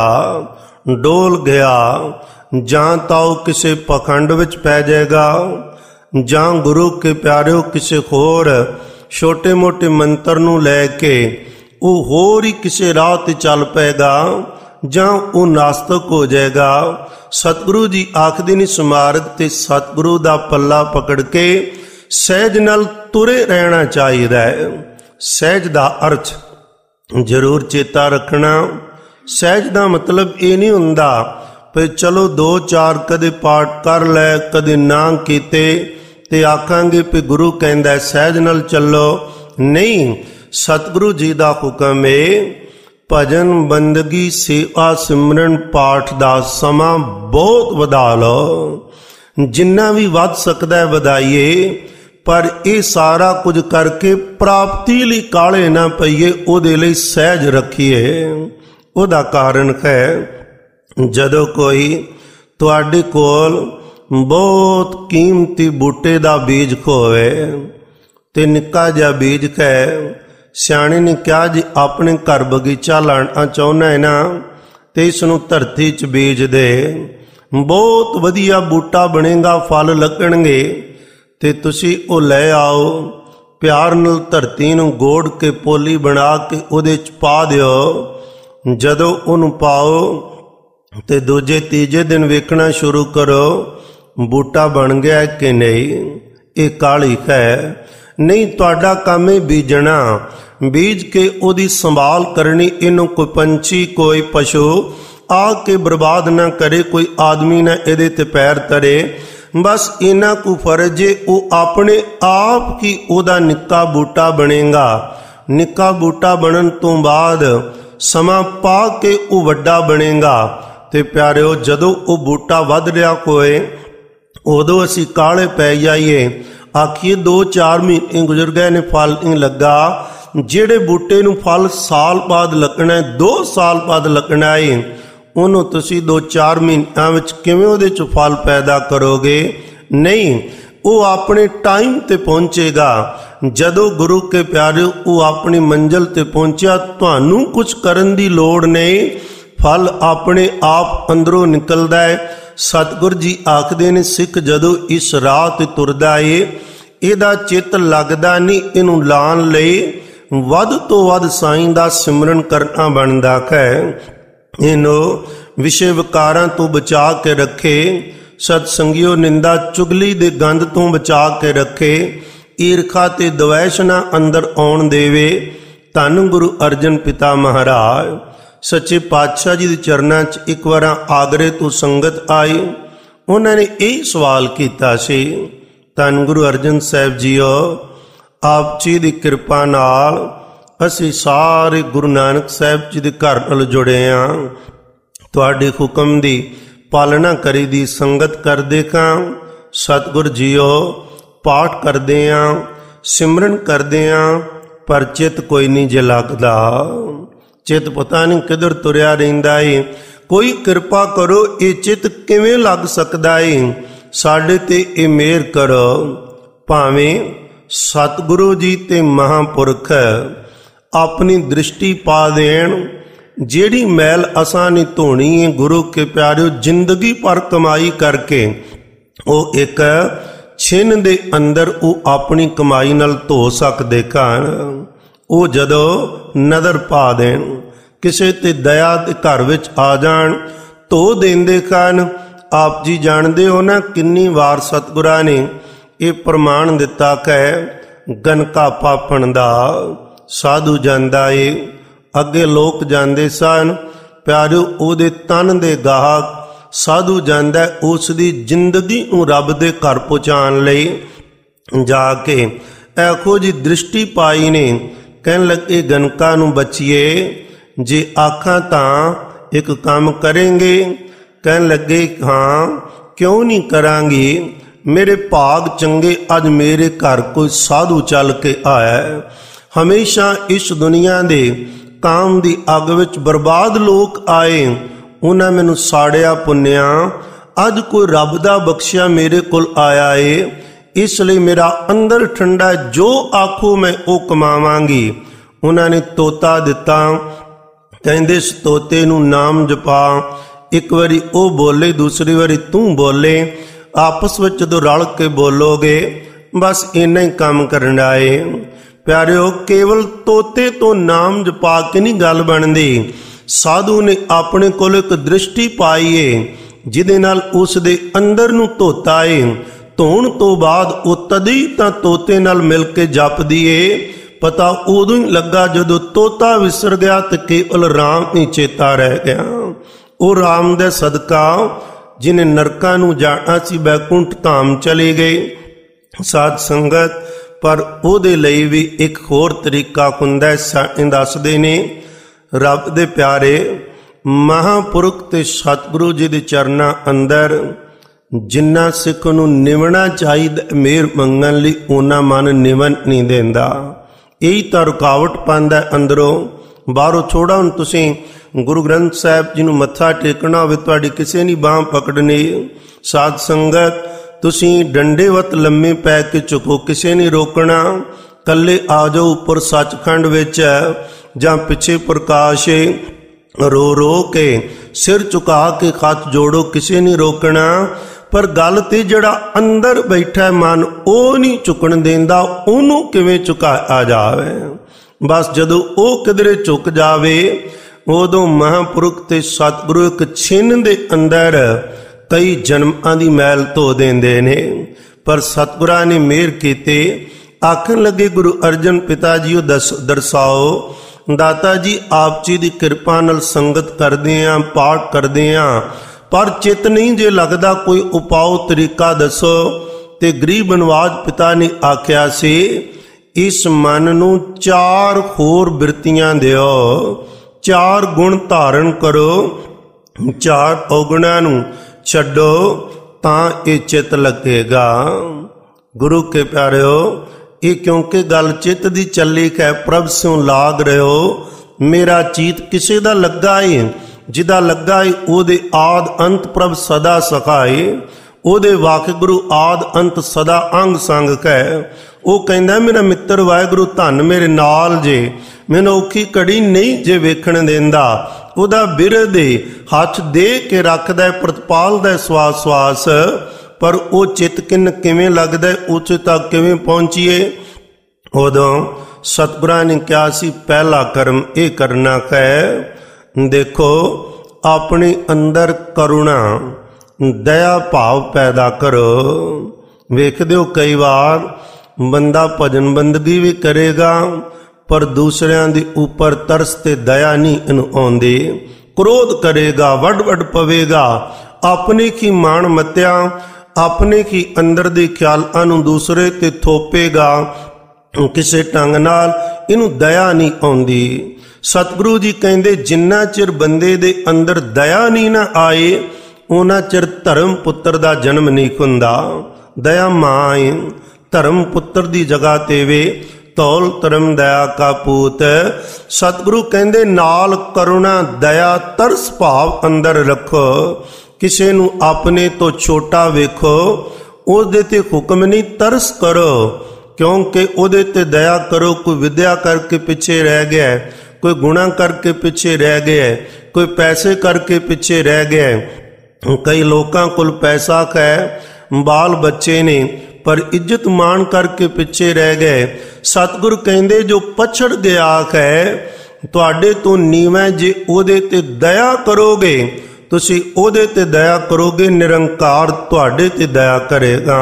ਡੋਲ ਗਿਆ, ਜਾਂ ਤਾਂ ਉਹ ਕਿਸੇ ਪਖੰਡ ਵਿੱਚ ਪੈ ਜਾਏਗਾ, ਜਾਂ ਗੁਰੂ ਕੇ ਪਿਆਰਿਓ ਕਿਸੇ ਹੋਰ ਛੋਟੇ ਮੋਟੇ ਮੰਤਰ ਨੂੰ ਲੈ ਕੇ ਉਹ ਹੋਰ ਹੀ ਕਿਸੇ ਰਾਹ ਤੇ ਚੱਲ ਪਏਗਾ, ਜਾਂ ਉਹ ਨਾਸਤਕ ਹੋ ਜਾਏਗਾ। ਸਤਿਗੁਰੂ ਜੀ ਆਖਦੇ ਨੇ ਇਸ ਮਾਰਗ ਤੇ ਸਤਿਗੁਰੂ ਦਾ ਪੱਲਾ ਪਕੜ ਕੇ ਸਹਿਜ ਨਾਲ ਤੁਰੇ ਰਹਿਣਾ ਚਾਹੀਦਾ ਹੈ। ਸਹਿਜ ਦਾ ਅਰਥ ਜ਼ਰੂਰ ਚੇਤਾ ਰੱਖਣਾ। ਸਹਿਜ ਦਾ ਮਤਲਬ ਇਹ ਨਹੀਂ ਹੁੰਦਾ ਵੀ ਚਲੋ 2-4 ਕਦੇ ਪਾਠ ਕਰ ਲੈ, ਕਦੇ ਨਾ ਕੀਤੇ ਤੇ ਆਖਾਂਗੇ ਵੀ ਗੁਰੂ ਕਹਿੰਦਾ ਸਹਿਜ ਨਾਲ ਚੱਲੋ। ਨਹੀਂ, ਸਤਿਗੁਰੂ ਜੀ ਦਾ ਹੁਕਮ ਹੈ ਭਜਨ ਬੰਦਗੀ ਸੇਵਾ ਸਿਮਰਨ ਪਾਠ ਦਾ ਸਮਾਂ ਬਹੁਤ ਵਧਾ ਲਓ, ਜਿੰਨਾ ਵੀ ਵੱਧ ਸਕਦਾ ਹੈ ਵਧਾਈਏ, ਪਰ ਇਹ ਸਾਰਾ ਕੁਝ ਕਰਕੇ ਪ੍ਰਾਪਤੀ ਲਈ ਕਾਹਲੇ ਨਾ ਪਈਏ, ਉਹਦੇ ਲਈ ਸਹਿਜ ਰੱਖੀਏ। ਉਹਦਾ ਕਾਰਨ ਹੈ ਜਦੋਂ ਕੋਈ ਤੁਹਾਡੇ ਕੋਲ ਬਹੁਤ ਕੀਮਤੀ ਬੂਟੇ ਦਾ ਬੀਜ ਖੋਵੇ ਤੇ ਨਿੱਕਾ ਜਿਹਾ ਬੀਜ ਹੈ, ਸਿਆਣੇ ਨੇ ਕਿਹਾ ਜੀ ਆਪਣੇ ਘਰ ਬਗੀਚਾ ਲਾਣਾ ਚਾਹੁੰਦਾ ਹੈ ਨਾ, ਤੇ ਇਸ ਨੂੰ ਧਰਤੀ 'ਚ ਬੀਜ ਦੇ, ਬਹੁਤ ਵਧੀਆ ਬੂਟਾ ਬਣੇਗਾ, ਫਲ ਲੱਗਣਗੇ, ਤੇ ਤੁਸੀਂ ਉਹ ਲੈ ਆਓ, ਪਿਆਰ ਨਾਲ ਧਰਤੀ ਨੂੰ ਗੋੜ ਕੇ ਪੋਲੀ ਬਣਾ ਕੇ ਉਹਦੇ 'ਚ ਪਾ ਦਿਓ। ਜਦੋਂ ਉਹਨੂੰ ਪਾਓ ਤੇ ਦੂਜੇ ਤੀਜੇ ਦਿਨ ਵੇਖਣਾ ਸ਼ੁਰੂ ਕਰੋ ਬੂਟਾ ਬਣ ਗਿਆ ਕਿ ਨਹੀਂ। ਇਹ ਕਾਹਲੀ ਹੈ ਨਹੀਂ, ਤੁਹਾਡਾ ਕੰਮ ਹੈ ਬੀਜਣਾ, ਬੀਜ ਕੇ ਉਹਦੀ ਸੰਭਾਲ ਕਰਨੀ। ਇਹਨੂੰ ਕੋਈ ਪੰਛੀ ਕੋਈ ਪਸ਼ੂ ਆ ਕੇ ਬਰਬਾਦ ਨਾ ਕਰੇ, ਕੋਈ ਆਦਮੀ ਨਾ ਇਹਦੇ ਤੇ ਪੈਰ ਧਰੇ। ਬਸ ਇਹਨਾਂ ਕੋ ਫਰਜ਼ ਏ ਉਹ ਆਪਣੇ ਆਪ ਹੀ ਉਹਦਾ ਨਿੱਕਾ ਬੂਟਾ ਬਣੇਗਾ। ਨਿੱਕਾ ਬੂਟਾ ਬਣਨ ਤੋਂ ਬਾਅਦ ਸਮਾਂ ਪਾ ਕੇ ਉਹ ਵੱਡਾ ਬਣੇਗਾ। ਤੇ ਪਿਆਰਿਓ, ਜਦੋਂ ਉਹ ਬੂਟਾ ਵੱਧ ਰਿਹਾ ਹੋਏ ਉਦੋਂ ਅਸੀਂ ਕਾਹਲੇ ਪੈ ਜਾਈਏ, ਆਖੀਏ 2-4 ਮਹੀਨੇ ਗੁਜ਼ਰ ਗਏ ਨੇ, ਫਲ ਨਹੀਂ ਲੱਗਾ। ਜਿਹੜੇ ਬੂਟੇ ਨੂੰ ਫਲ ਸਾਲ ਬਾਅਦ ਲੱਗਣਾ, 2 ਸਾਲ ਬਾਅਦ ਲੱਗਣਾ ਹੈ, ਉਹਨੂੰ ਤੁਸੀਂ 2-4 ਮਹੀਨਿਆਂ ਵਿੱਚ ਕਿਵੇਂ ਉਹਦੇ 'ਚ ਫਲ ਪੈਦਾ ਕਰੋਗੇ? ਨਹੀਂ, ਉਹ ਆਪਣੇ ਟਾਈਮ ਤੇ ਪਹੁੰਚੇਗਾ। ਜਦੋਂ ਗੁਰੂ ਕੇ ਪਿਆਰਿਓ ਉਹ ਆਪਣੀ ਮੰਜ਼ਿਲ ਤੇ ਪਹੁੰਚਿਆ, ਤੁਹਾਨੂੰ ਕੁਝ ਕਰਨ ਦੀ ਲੋੜ ਨਹੀਂ, ਫਲ ਆਪਣੇ ਆਪ ਅੰਦਰੋਂ ਨਿਕਲਦਾ ਹੈ। ਸਤਿਗੁਰ ਜੀ ਆਖਦੇ ਨੇ ਸਿੱਖ ਜਦੋਂ ਇਸ ਰਾਹ ਤੇ ਤੁਰਦਾ ਏ, ਇਹਦਾ ਚਿੱਤ ਲੱਗਦਾ ਨਹੀਂ, ਇਹਨੂੰ ਲਾਣ ਲਈ ਵੱਧ ਤੋਂ ਵੱਧ ਸਾਈਂ ਦਾ ਸਿਮਰਨ ਕਰਨਾ ਬਣਦਾ ਹੈ। ਇਹਨੂੰ ਵਿਸ਼ੇ ਵਿਕਾਰਾਂ ਤੋਂ ਬਚਾ ਕੇ ਰੱਖੇ, ਸਤ ਸੰਗਿਓ ਨਿੰਦਾ ਚੁਗਲੀ ਦੇ ਗੰਧ ਤੋਂ ਬਚਾ ਕੇ ਰੱਖੇ, ਈਰਖਾ ਤੇ ਦਵੈਸ਼ ਨਾ ਅੰਦਰ ਆਉਣ ਦੇਵੇ। ਧੰਨ ਗੁਰੂ ਅਰਜਨ ਪਿਤਾ ਮਹਾਰਾਜ ਸੱਚੇ ਪਾਤਸ਼ਾਹ ਜੀ ਦੇ ਚਰਨਾਂ 'ਚ ਇੱਕ ਵਾਰ ਆਗਰੇ ਤੋਂ ਸੰਗਤ ਆਈ। ਉਹਨਾਂ ਨੇ ਇਹ ਸਵਾਲ ਕੀਤਾ ਸੀ, ਧੰਨ ਗੁਰੂ ਅਰਜਨ ਸਾਹਿਬ ਜੀਓ, ਆਪ ਜੀ ਦੀ ਕਿਰਪਾ ਨਾਲ ਅਸੀਂ ਸਾਰੇ ਗੁਰੂ ਨਾਨਕ ਸਾਹਿਬ ਜੀ ਦੇ ਘਰ ਨਾਲ ਜੁੜੇ ਹਾਂ, ਤੁਹਾਡੇ ਹੁਕਮ ਦੀ ਪਾਲਣਾ ਕਰੀ ਦੀ ਸੰਗਤ ਕਰਦੇ ਹਾਂ। ਸਤਿਗੁਰ ਜੀਓ, ਪਾਠ ਕਰਦੇ ਹਾਂ, ਸਿਮਰਨ ਕਰਦੇ ਹਾਂ, ਪਰ ਚਿੱਤ ਕੋਈ ਨਹੀਂ ਜੇ ਲੱਗਦਾ, ਚਿੱਤ ਪਤਾ ਨਹੀਂ ਕਿੱਧਰ ਤੁਰਿਆ ਰਹਿੰਦਾ ਏ। ਕੋਈ ਕਿਰਪਾ ਕਰੋ, ਇਹ ਚਿੱਤ ਕਿਵੇਂ ਲੱਗ ਸਕਦਾ ਏ? ਸਾਡੇ ਤੇ ਇਹ ਮਿਹਰ ਕਰੋ। ਭਾਵੇਂ ਸਤਿਗੁਰੂ ਜੀ ਤੇ ਮਹਾਂਪੁਰਖ ਆਪਣੀ ਦ੍ਰਿਸ਼ਟੀ ਪਾ ਦੇਣ, ਜਿਹੜੀ ਮੈਲ ਅਸਾਂ ਨੇ ਧੋਣੀ ਹੈ ਗੁਰੂ ਕੇ ਪਿਆਰਿਓ ਜ਼ਿੰਦਗੀ ਭਰ ਕਮਾਈ ਕਰਕੇ, ਉਹ ਇੱਕ ਛਿਨ ਦੇ ਅੰਦਰ ਉਹ ਆਪਣੀ ਕਮਾਈ ਨਾਲ ਧੋ ਸਕਦੇ ਹਨ। ਉਹ ਜਦੋਂ ਨਜ਼ਰ ਪਾ ਦੇਣ, ਕਿਸੇ ਤੇ ਦਇਆ ਦੇ ਘਰ ਵਿੱਚ ਆ ਜਾਣ, ਧੋ ਦਿੰਦੇ ਹਨ। ਆਪ ਜੀ ਜਾਣਦੇ ਹੋ ਨਾ, ਕਿੰਨੀ ਵਾਰ ਸਤਿਗੁਰਾਂ ਨੇ ਇਹ ਪ੍ਰਮਾਣ ਦਿੱਤਾ ਕਿ ਗਨਕਾ ਪਾਪਣ ਦਾ ਸਾਧੂ ਜਾਂਦਾ ਏ, ਅੱਗੇ ਲੋਕ ਜਾਂਦੇ ਸਨ ਪਿਆਰਿਓ, ਉਹਦੇ ਤਨ ਦੇ ਗਾਹਕ ਸਾਧੂ ਜਾਂਦਾ, ਉਸ ਦੀ ਜ਼ਿੰਦਗੀ ਨੂੰ ਰੱਬ ਦੇ ਘਰ ਪਹੁੰਚਾਉਣ ਲਈ ਜਾ ਕੇ ਇਹੋ ਜਿਹੀ ਦ੍ਰਿਸ਼ਟੀ ਪਾਈ ਨੇ। ਕਹਿਣ ਲੱਗੇ ਗਨਕਾ ਨੂੰ ਬਚੀਏ, ਜੇ ਆਖਾਂ ਤਾਂ ਇੱਕ ਕੰਮ ਕਰਾਂਗੇ। ਕਹਿਣ ਲੱਗੇ ਹਾਂ ਕਿਉਂ ਨਹੀਂ ਕਰਾਂਗੀ, ਮੇਰੇ ਭਾਗ ਚੰਗੇ, ਅੱਜ ਮੇਰੇ ਘਰ ਕੋਈ ਸਾਧੂ ਚੱਲ ਕੇ ਆਇਆ। ਹਮੇਸ਼ਾ ਇਸ ਦੁਨੀਆ ਦੇ ਕਾਮ ਦੀ ਅੱਗ ਵਿੱਚ ਬਰਬਾਦ ਲੋਕ ਆਏ, ਉਹਨਾਂ ਮੈਨੂੰ ਸਾੜਿਆ ਪੁੰਨਿਆ, ਅੱਜ ਕੋਈ ਰੱਬ ਦਾ ਬਖਸ਼ਿਆ ਮੇਰੇ ਕੋਲ ਆਇਆ ਏ, ਇਸ ਲਈ ਮੇਰਾ ਅੰਦਰ ਠੰਡਾ, ਜੋ ਆਖੋ ਮੈਂ ਉਹ ਕਮਾਵਾਂਗੀ। ਉਹਨਾਂ ਨੇ ਤੋਤਾ ਦਿੱਤਾ, ਕਹਿੰਦੇ ਇਸ ਤੋਤੇ ਨੂੰ ਨਾਮ ਜਪਾ, ਇੱਕ ਵਾਰੀ ਉਹ ਬੋਲੇ, ਦੂਸਰੀ ਵਾਰੀ ਤੂੰ ਬੋਲੇ, ਆਪਸ ਵਿੱਚ ਜਦੋਂ ਰਲ ਕੇ ਬੋਲੋਗੇ ਬਸ ਇੰਨਾ ਹੀ ਕੰਮ ਕਰਨ ਆਏ। ਪਿਆਰਿਓ, ਕੇਵਲ ਤੋਤੇ ਤੋਂ ਨਾਮ ਜਪਾ ਕੇ ਨਹੀਂ ਗੱਲ ਬਣਦੀ। ਸਾਧੂ ਨੇ ਆਪਣੇ ਕੋਲ ਇੱਕ ਦ੍ਰਿਸ਼ਟੀ ਪਾਈ ਏ, ਜਿਹਦੇ ਨਾਲ ਉਸ ਦੇ ਅੰਦਰ ਨੂੰ ਧੋਤਾ ਏ। ਧੋਣ ਤੋਂ ਬਾਅਦ ਉਹ ਤਦੀ ਤਾਂ ਤੋਤੇ ਨਾਲ ਮਿਲ ਕੇ ਜਪਦੀ ਏ। ਪਤਾ ਉਦੋਂ ਹੀ ਲੱਗਾ ਜਦੋਂ ਤੋਤਾ ਵਿਸਰ ਗਿਆ ਤੇ ਕੇਵਲ ਰਾਮ ਹੀ ਚੇਤਾ ਰਹਿ ਗਿਆ। ਉਹ ਰਾਮ ਦੇ ਸਦਕਾ ਜਿਹਨੇ ਨਰਕਾਂ ਨੂੰ ਜਾਣਾ ਸੀ, ਬੈਕੁੰਠ ਧਾਮ ਚਲੇ ਗਏ ਸਾਧ ਸੰਗਤ। ਪਰ ਉਹਦੇ ਲਈ ਵੀ ਇੱਕ ਹੋਰ ਤਰੀਕਾ ਹੁੰਦਾ, ਦੱਸਦੇ ਨੇ ਰੱਬ ਦੇ ਪਿਆਰੇ ਮਹਾਂਪੁਰਖ ਤੇ ਸਤਿਗੁਰੂ ਜੀ ਦੇ ਚਰਨਾਂ ਅੰਦਰ ਜਿੰਨਾ ਸਿੱਖ ਨੂੰ ਨਿਵਣਾ ਚਾਹੀਦਾ ਮਿਹਰ ਮੰਗਣ ਲਈ, ਉਹਨਾਂ ਮਨ ਨਿਵਣ ਨਹੀਂ ਦਿੰਦਾ। ਇਹੀ ਤਾਂ ਰੁਕਾਵਟ ਪਾਉਂਦਾ ਅੰਦਰੋਂ। ਬਾਹਰੋਂ ਛੋੜਾ, ਹੁਣ ਤੁਸੀਂ ਗੁਰੂ ਗ੍ਰੰਥ ਸਾਹਿਬ ਜੀ ਨੂੰ ਮੱਥਾ ਟੇਕਣਾ ਹੋਵੇ, ਤੁਹਾਡੀ ਕਿਸੇ ਨੇ ਬਾਂਹ ਪਕੜਨੀ। ਸਾਧ ਸੰਗਤ, ਤੁਸੀਂ ਡੰਡੇਵਤ ਲੰਮੇ ਪੈ ਕੇ ਝੁਕੋ, ਕਿਸੇ ਨੇ ਰੋਕਣਾ। ਕੱਲੇ ਆ ਜਾਓ ਉੱਪਰ ਸੱਚਖੰਡ ਵਿੱਚ, ਜਾਂ ਪਿੱਛੇ ਪ੍ਰਕਾਸ਼ ਰੋ ਰੋ ਕੇ ਸਿਰ ਝੁਕਾ ਕੇ ਹੱਥ ਜੋੜੋ, ਕਿਸੇ ਨੇ ਰੋਕਣਾ। ਪਰ ਗੱਲ ਤੇ ਜਿਹੜਾ ਅੰਦਰ ਬੈਠਾ ਮਨ, ਉਹ ਨਹੀਂ ਝੁਕਣ ਦਿੰਦਾ, ਉਹਨੂੰ ਕਿਵੇਂ ਝੁਕਾਇਆ ਜਾਵੇ। ਬਸ ਜਦੋਂ ਉਹ ਕਿਧਰੇ ਝੁਕ ਜਾਵੇ, ਉਦੋਂ ਮਹਾਂਪੁਰਖ ਤੇ ਸਤਿਗੁਰੂ ਇੱਕ ਛਿਨ ਦੇ ਅੰਦਰ ਕਈ ਜਨਮਾਂ ਦੀ ਮੈਲ ਧੋ ਦਿੰਦੇ ਨੇ। ਪਰ ਸਤਿਗੁਰਾਂ ਨੇ ਮਿਹਰ ਕੀਤੀ, ਆਖਣ ਲੱਗੇ ਗੁਰੂ ਅਰਜਨ ਪਿਤਾ ਜੀ ਦਰਸਾਓ। ਦਾਤਾ ਜੀ, ਆਪ ਜੀ ਦੀ ਕਿਰਪਾ ਨਾਲ ਸੰਗਤ ਕਰਦੇ ਆਂ, ਪਾਠ ਕਰਦੇ ਆਂ, ਪਰ ਚਿੱਤ ਨਹੀਂ ਜੇ ਲੱਗਦਾ, ਕੋਈ ਉਪਾਅ ਤਰੀਕਾ ਦੱਸੋ। ਤੇ ਗਰੀਬ ਨਿਵਾਜ ਪਿਤਾ ਨੇ ਆਖਿਆ ਸੀ, ਇਸ ਮਨ ਨੂੰ 4 ਹੋਰ ਬਿਰਤੀਆਂ ਦਿਓ, 4 ਗੁਣ ਧਾਰਨ ਕਰੋ, 4 ਔਗੁਣਾਂ ਨੂੰ ਛੱਡੋ, ਤਾਂ ਇਹ ਚਿੱਤ ਲੱਗੇਗਾ। ਗੁਰੂ ਕੇ ਪਿਆਰਿਓ, ਇਹ ਕਿਉਂਕਿ ਗੱਲ ਚਿੱਤ ਦੀ ਚੱਲੀ ਹੈ, ਪ੍ਰਭ ਸਿਉ ਲਾਗ ਰਿਓ, ਮੇਰਾ ਚੀਤ ਕਿਸੇ ਦਾ ਲੱਗਾ ਏ, ਜਿਹਦਾ ਲੱਗਾ ਏ ਉਹਦੇ ਆਦ ਅੰਤ ਪ੍ਰਭ ਸਦਾ ਸਖਾਏ, ਉਹਦੇ ਵਾਹਿਗੁਰੂ ਆਦ ਅੰਤ ਸਦਾ ਅੰਗ ਸੰਗ ਹੈ। ਉਹ ਕਹਿੰਦਾ ਮੇਰਾ ਮਿੱਤਰ ਵਾਹਿਗੁਰੂ ਧੰਨ ਮੇਰੇ ਨਾਲ ਜੇ, ਮੈਨੂੰ ਔਖੀ ਘੜੀ ਨਹੀਂ ਜੇ ਵੇਖਣ ਦਿੰਦਾ, ਉਹਦਾ ਬਿਰਦੇ ਹੱਥ ਦੇ ਕੇ ਰੱਖਦਾ, ਪ੍ਰਤਪਾਲਦਾ ਸਵਾਸ ਸਵਾਸ। ਪਰ ਉਹ ਚਿੱਤ ਕਿਵੇਂ ਲੱਗਦਾ, ਉੱਥੇ ਤੱਕ ਕਿਵੇਂ ਪਹੁੰਚੀਏ। ਉਦੋਂ ਸਤਿਗੁਰਾਂ ਨੇ ਕਿਹਾ ਸੀ, ਪਹਿਲਾ ਕਰਮ ਇਹ ਕਰਨਾ ਹੈ, ਦੇਖੋ ਆਪਣੇ ਅੰਦਰ ਕਰੁਣਾ ਦਇਆ ਭਾਵ ਪੈਦਾ ਕਰੋ। ਵੇਖਦੇ ਹੋ ਕਈ ਵਾਰ ਬੰਦਾ ਭਜਨ ਬੰਦਗੀ ਵੀ ਕਰੇਗਾ, ਪਰ ਦੂਸਰਿਆਂ ਦੇ ਉੱਪਰ ਤਰਸ ਤੇ ਦਇਆ ਨਹੀਂ ਇਹਨੂੰ ਆਉਂਦੀ। ਕ੍ਰੋਧ ਕਰੇਗਾ, ਵੱਡ ਪਵੇਗਾ, ਆਪਣੇ ਕੀ ਮਾਣ ਮੱਤਿਆ, ਆਪਣੇ ਕੀ ਅੰਦਰ ਦੇ ਖਿਆਲਾਂ ਨੂੰ ਦੂਸਰੇ ਤੇ ਥੋਪੇਗਾ। ਕਿਸੇ ਢੰਗ ਨਾਲ ਇਹਨੂੰ ਦਇਆ ਨਹੀਂ ਆਉਂਦੀ। ਸਤਿਗੁਰੂ ਜੀ ਕਹਿੰਦੇ ਜਿੰਨਾ ਚਿਰ ਬੰਦੇ ਦੇ ਅੰਦਰ ਦਇਆ ਨਹੀਂ ਨਾ ਆਏ, ਉਹਨਾਂ ਚਿਰ ਧਰਮ ਪੁੱਤਰ ਦਾ ਜਨਮ ਨਹੀਂ ਹੁੰਦਾ। ਦਇਆ ਮਾਂ ਏ, ਧਰਮ ਪੁੱਤਰ ਦੀ ਜਗ੍ਹਾ ਤੇ ਵੇ, ਤੌਲ ਧਰਮ ਦਇਆ ਕਾ ਪੂਤ। ਸਤਿਗੁਰੂ ਕਹਿੰਦੇ ਨਾਲ ਕਰੁਣਾ ਦਇਆ ਤਰਸ ਭਾਵ ਅੰਦਰ ਰੱਖੋ। ਕਿਸੇ ਨੂੰ ਆਪਣੇ ਤੋਂ ਛੋਟਾ ਵੇਖੋ, ਉਹਦੇ ਤੇ ਹੁਕਮ ਨਹੀਂ, ਤਰਸ ਕਰੋ, ਕਿਉਂਕਿ ਉਹਦੇ ਤੇ ਦਇਆ ਕਰੋ। ਕੋਈ ਵਿਦਿਆ ਕਰਕੇ ਪਿੱਛੇ ਰਹਿ ਗਿਆ, ਕੋਈ ਗੁਣਾ ਕਰਕੇ ਪਿੱਛੇ ਰਹਿ ਗਿਆ, ਕੋਈ ਪੈਸੇ ਕਰਕੇ ਪਿੱਛੇ ਰਹਿ ਗਿਆ। ਕਈ ਲੋਕਾਂ ਕੋਲ ਪੈਸਾ ਹੈ, ਬਾਲ ਬੱਚੇ ਨੇ, ਪਰ ਇੱਜ਼ਤ ਮਾਣ ਕਰਕੇ ਪਿੱਛੇ ਰਹਿ ਗਏ। ਸਤਿਗੁਰ ਕਹਿੰਦੇ ਜੋ ਪਛੜ ਗਿਆ ਹੈ ਤੁਹਾਡੇ ਤੋਂ ਨੀਵਾਂ, ਜੇ ਉਹਦੇ ਤੇ ਦਇਆ ਕਰੋਗੇ, ਤੁਸੀਂ ਉਹਦੇ ਤੇ ਦਇਆ ਕਰੋਗੇ, ਨਿਰੰਕਾਰ ਤੁਹਾਡੇ ਤੇ ਦਇਆ ਕਰੇਗਾ।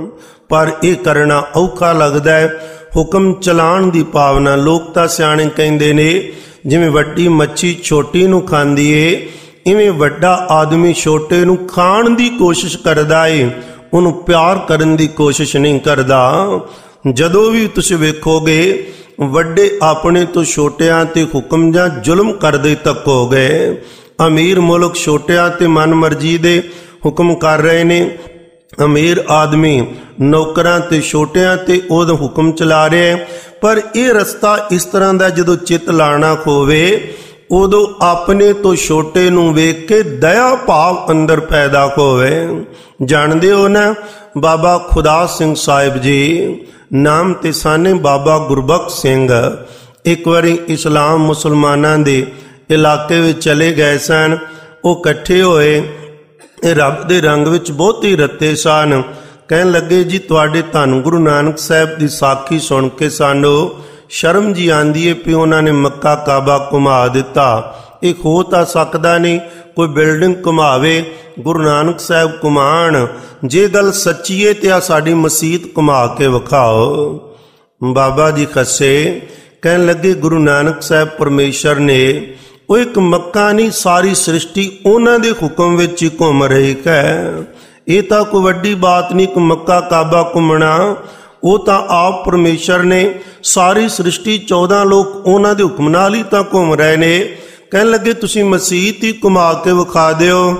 ਪਰ ਇਹ ਕਰਨਾ ਔਖਾ ਲੱਗਦਾ ਹੈ। ਹੁਕਮ ਚਲਾਉਣ ਦੀ ਭਾਵਨਾ, ਲੋਕ ਤਾਂ ਸਿਆਣੇ ਕਹਿੰਦੇ ਨੇ ਜਿਵੇਂ ਵੱਡੀ ਮੱਛੀ ਛੋਟੀ ਨੂੰ ਖਾਂਦੀ ਏ, ਇਵੇਂ ਵੱਡਾ ਆਦਮੀ ਛੋਟੇ ਨੂੰ ਖਾਣ ਦੀ ਕੋਸ਼ਿਸ਼ ਕਰਦਾ ਏ, ਉਹਨੂੰ ਪਿਆਰ ਕਰਨ ਦੀ ਕੋਸ਼ਿਸ਼ ਨਹੀਂ ਕਰਦਾ। ਜਦੋਂ ਵੀ ਤੁਸੀਂ ਵੇਖੋਗੇ ਵੱਡੇ ਆਪਣੇ ਤੋਂ ਛੋਟਿਆਂ ਤੇ ਹੁਕਮ ਜਾਂ ਜ਼ੁਲਮ ਕਰਦੇ ਤੱਕੋਗੇ। ਅਮੀਰ ਮੁਲਕ ਛੋਟਿਆਂ ਤੇ ਮਨ ਮਰਜ਼ੀ ਦੇ ਹੁਕਮ ਕਰ ਰਹੇ ਨੇ, ਅਮੀਰ ਆਦਮੀ ਨੌਕਰਾਂ ਤੇ ਛੋਟਿਆਂ ਤੇ ਉਹਦਾ ਹੁਕਮ ਚਲਾ ਰਿਹਾ। ਪਰ ਇਹ ਰਸਤਾ ਇਸ ਤਰ੍ਹਾਂ ਦਾ, ਜਦੋਂ ਚਿੱਤ ਲਾਣਾ ਹੋਵੇ ਉਦੋਂ ਆਪਣੇ ਤੋਂ ਛੋਟੇ ਨੂੰ ਵੇਖ ਕੇ ਦਇਆ ਭਾਵ ਅੰਦਰ ਪੈਦਾ ਹੋਵੇ। ਜਾਣਦੇ ਹੋ ਨਾ ਬਾਬਾ ਖੁਦਾ ਸਿੰਘ ਸਾਹਿਬ ਜੀ, ਨਾਮ ਤੇ ਸਾਨੇ ਬਾਬਾ ਗੁਰਬਖਸ਼ ਸਿੰਘ, ਇੱਕ ਵਾਰੀ ਇਸਲਾਮ ਮੁਸਲਮਾਨਾਂ ਦੇ ਇਲਾਕੇ ਵਿੱਚ ਚਲੇ ਗਏ ਸਨ। ਉਹ ਇਕੱਠੇ ਹੋਏ, ਇਹ ਰੱਬ ਦੇ ਰੰਗ ਵਿੱਚ ਬਹੁਤ ਹੀ ਰੱਤੇ ਸਨ। ਕਹਿਣ ਲੱਗੇ ਜੀ ਤੁਹਾਡੇ ਧੰਨ ਗੁਰੂ ਨਾਨਕ ਸਾਹਿਬ ਦੀ ਸਾਖੀ ਸੁਣ ਕੇ ਸਾਨੂੰ ਸ਼ਰਮ ਜੀ ਆਂਦੀ ਏ ਵੀ ਉਹਨਾਂ ਨੇ ਮੱਕਾ ਕਾਬਾ ਘੁਮਾ ਦਿੱਤਾ। ਇਹ ਹੋ ਤਾਂ ਸਕਦਾ ਨਹੀਂ, ਕੋਈ ਬਿਲਡਿੰਗ ਘੁਮਾਵੇ, ਗੁਰੂ ਨਾਨਕ ਸਾਹਿਬ ਘੁਮਾਣ। ਜੇ ਗੱਲ ਸੱਚੀ ਏ ਤੇ ਆ ਸਾਡੀ ਮਸਜਿਦ ਘੁਮਾ ਕੇ ਵਿਖਾਓ। ਬਾਬਾ ਜੀ ਖੱਸੇ ਕਹਿਣ ਲੱਗੇ ਗੁਰੂ ਨਾਨਕ ਸਾਹਿਬ ਪਰਮੇਸ਼ਰ ਨੇ, ਉਹ ਇੱਕ ਮੱਕਾ ਨਹੀਂ, ਸਾਰੀ ਸ੍ਰਿਸ਼ਟੀ ਉਹਨਾਂ ਦੇ ਹੁਕਮ ਵਿੱਚ ਹੀ ਘੁੰਮ ਰਹੀ ਹੈ। ਇਹ ਤਾਂ ਕੋਈ ਵੱਡੀ ਬਾਤ ਨਹੀਂ ਕਿ ਮੱਕਾ ਕਾਬਾ ਘੁੰਮਣਾ, ਉਹ ਤਾਂ ਆਪ ਪਰਮੇਸ਼ਰ ਨੇ, ਸਾਰੀ ਸ੍ਰਿਸ਼ਟੀ 14 ਲੋਕ ਉਹਨਾਂ ਦੇ ਹੁਕਮ ਨਾਲ ਹੀ ਤਾਂ ਘੁੰਮ ਰਹੇ ਨੇ। ਕਹਿਣ ਲੱਗੇ ਤੁਸੀਂ ਮਸਜਿਦ ਹੀ ਘੁਮਾ ਕੇ ਵਿਖਾ ਦਿਓ।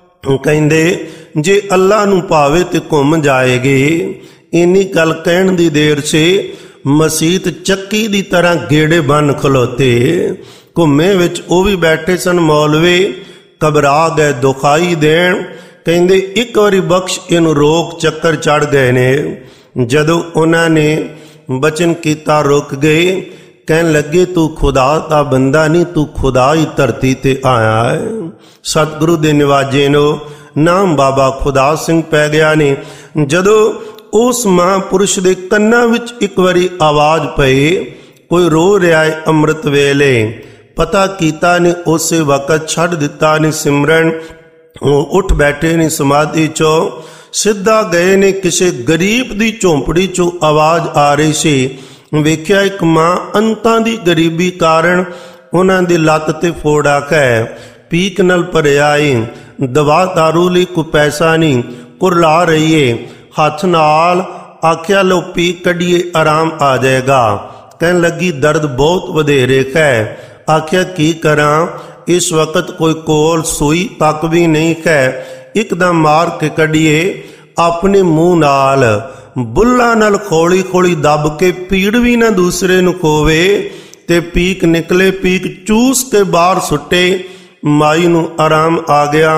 ਕਹਿੰਦੇ ਜੇ ਅੱਲਾ ਨੂੰ ਭਾਵੇ ਤੇ ਘੁੰਮ ਜਾਏਗੀ। ਇੰਨੀ ਗੱਲ ਕਹਿਣ ਦੀ ਦੇਰ ਸੇ ਮਸਜਿਦ ਚੱਕੀ ਦੀ ਤਰ੍ਹਾਂ ਗੇੜੇ ਬੰਨ ਖਲੋਤੇ। ਘੁੰਮੇ ਵਿੱਚ ਉਹ ਵੀ ਬੈਠੇ ਸਨ ਮੌਲਵੀ, ਘਬਰਾ ਗਏ, ਦੁਖਾਈ ਦੇਣ। ਕਹਿੰਦੇ ਇੱਕ ਵਾਰੀ ਬਖਸ਼, ਇਹਨੂੰ ਰੋਕ, ਚੱਕਰ ਚੜ ਗਏ ਨੇ। ਜਦੋਂ ਉਹਨਾਂ ਨੇ ਬਚਨ ਕੀਤਾ ਰੁਕ ਗਏ। ਕਹਿਣ ਲੱਗੇ ਤੂੰ ਖੁਦਾ ਦਾ ਬੰਦਾ ਨਹੀਂ, ਤੂੰ ਖੁਦਾ ਹੀ ਧਰਤੀ ਤੇ ਆਇਆ ਹੈ। ਸਤਿਗੁਰੂ ਦੇ ਨਿਵਾਜੇ ਨੂੰ ਨਾਮ ਬਾਬਾ ਖੁਦਾ ਸਿੰਘ ਪੈ ਗਿਆ ਨੇ। ਜਦੋਂ ਉਸ ਮਹਾਂਪੁਰਸ਼ ਦੇ ਕੰਨਾਂ ਵਿੱਚ ਇੱਕ ਵਾਰੀ ਆਵਾਜ਼ ਪਈ, ਕੋਈ ਰੋ ਰਿਹਾ ਹੈ ਅੰਮ੍ਰਿਤ ਵੇਲੇ, ਪਤਾ ਕੀਤਾ ਨੇ ਉਸੇ ਵਕਤ ਛੱਡ ਦਿੱਤਾ ਨੇ ਸਿਮਰਨ। ਉਹ ਉੱਠ ਬੈਠੇ ਨੇ ਸਮਾਧੀ ਚੋਂ, ਸਿੱਧਾ ਗਏ ਨੇ ਕਿਸੇ ਗਰੀਬ ਦੀ ਝੌਂਪੜੀ ਚੋਂ ਆਵਾਜ਼ ਆ ਰਹੀ ਸੀ। ਵੇਖਿਆ ਇੱਕ ਮਾਂ ਅੰਤਾਂ ਦੀ ਗਰੀਬੀ ਕਾਰਨ ਉਹਨਾਂ ਦੀ ਲੱਤ ਤੇ ਫੋੜਾ ਹੈ, ਪੀਕ ਨਾਲ ਭਰਿਆ ਏ, ਦਵਾ ਦਾਰੂ ਲਈ ਕੋਈ ਪੈਸਾ ਨਹੀਂ, ਕੁਰਲਾ ਰਹੀ ਏ। ਹੱਥ ਨਾਲ ਆਖਿਆ ਲੋ ਪੀ ਕੱਢੀਏ, ਆਰਾਮ ਆ ਜਾਏਗਾ। ਕਹਿਣ ਲੱਗੀ ਦਰਦ ਬਹੁਤ ਵਧੇਰੇ ਹੈ। ਆਖਿਆ ਕੀ ਕਰਾਂ, ਇਸ ਵਕਤ ਕੋਈ ਕੋਲ ਸੂਈ ਤੱਕ ਵੀ ਨਹੀਂ ਹੈ, ਇੱਕਦਮ ਮਾਰ ਕੇ ਕੱਢੀਏ। ਆਪਣੇ ਮੂੰਹ ਨਾਲ ਬੁੱਲਾਂ ਨਾਲ ਖੋਲੀ ਖੋਲੀ ਦੱਬ ਕੇ, ਪੀੜ ਵੀ ਨਾ ਦੂਸਰੇ ਨੂੰ ਖੋਵੇ ਤੇ ਪੀਕ ਨਿਕਲੇ, ਪੀਕ ਚੂਸ ਕੇ ਬਾਹਰ ਸੁੱਟੇ। ਮਾਈ ਨੂੰ ਆਰਾਮ ਆ ਗਿਆ।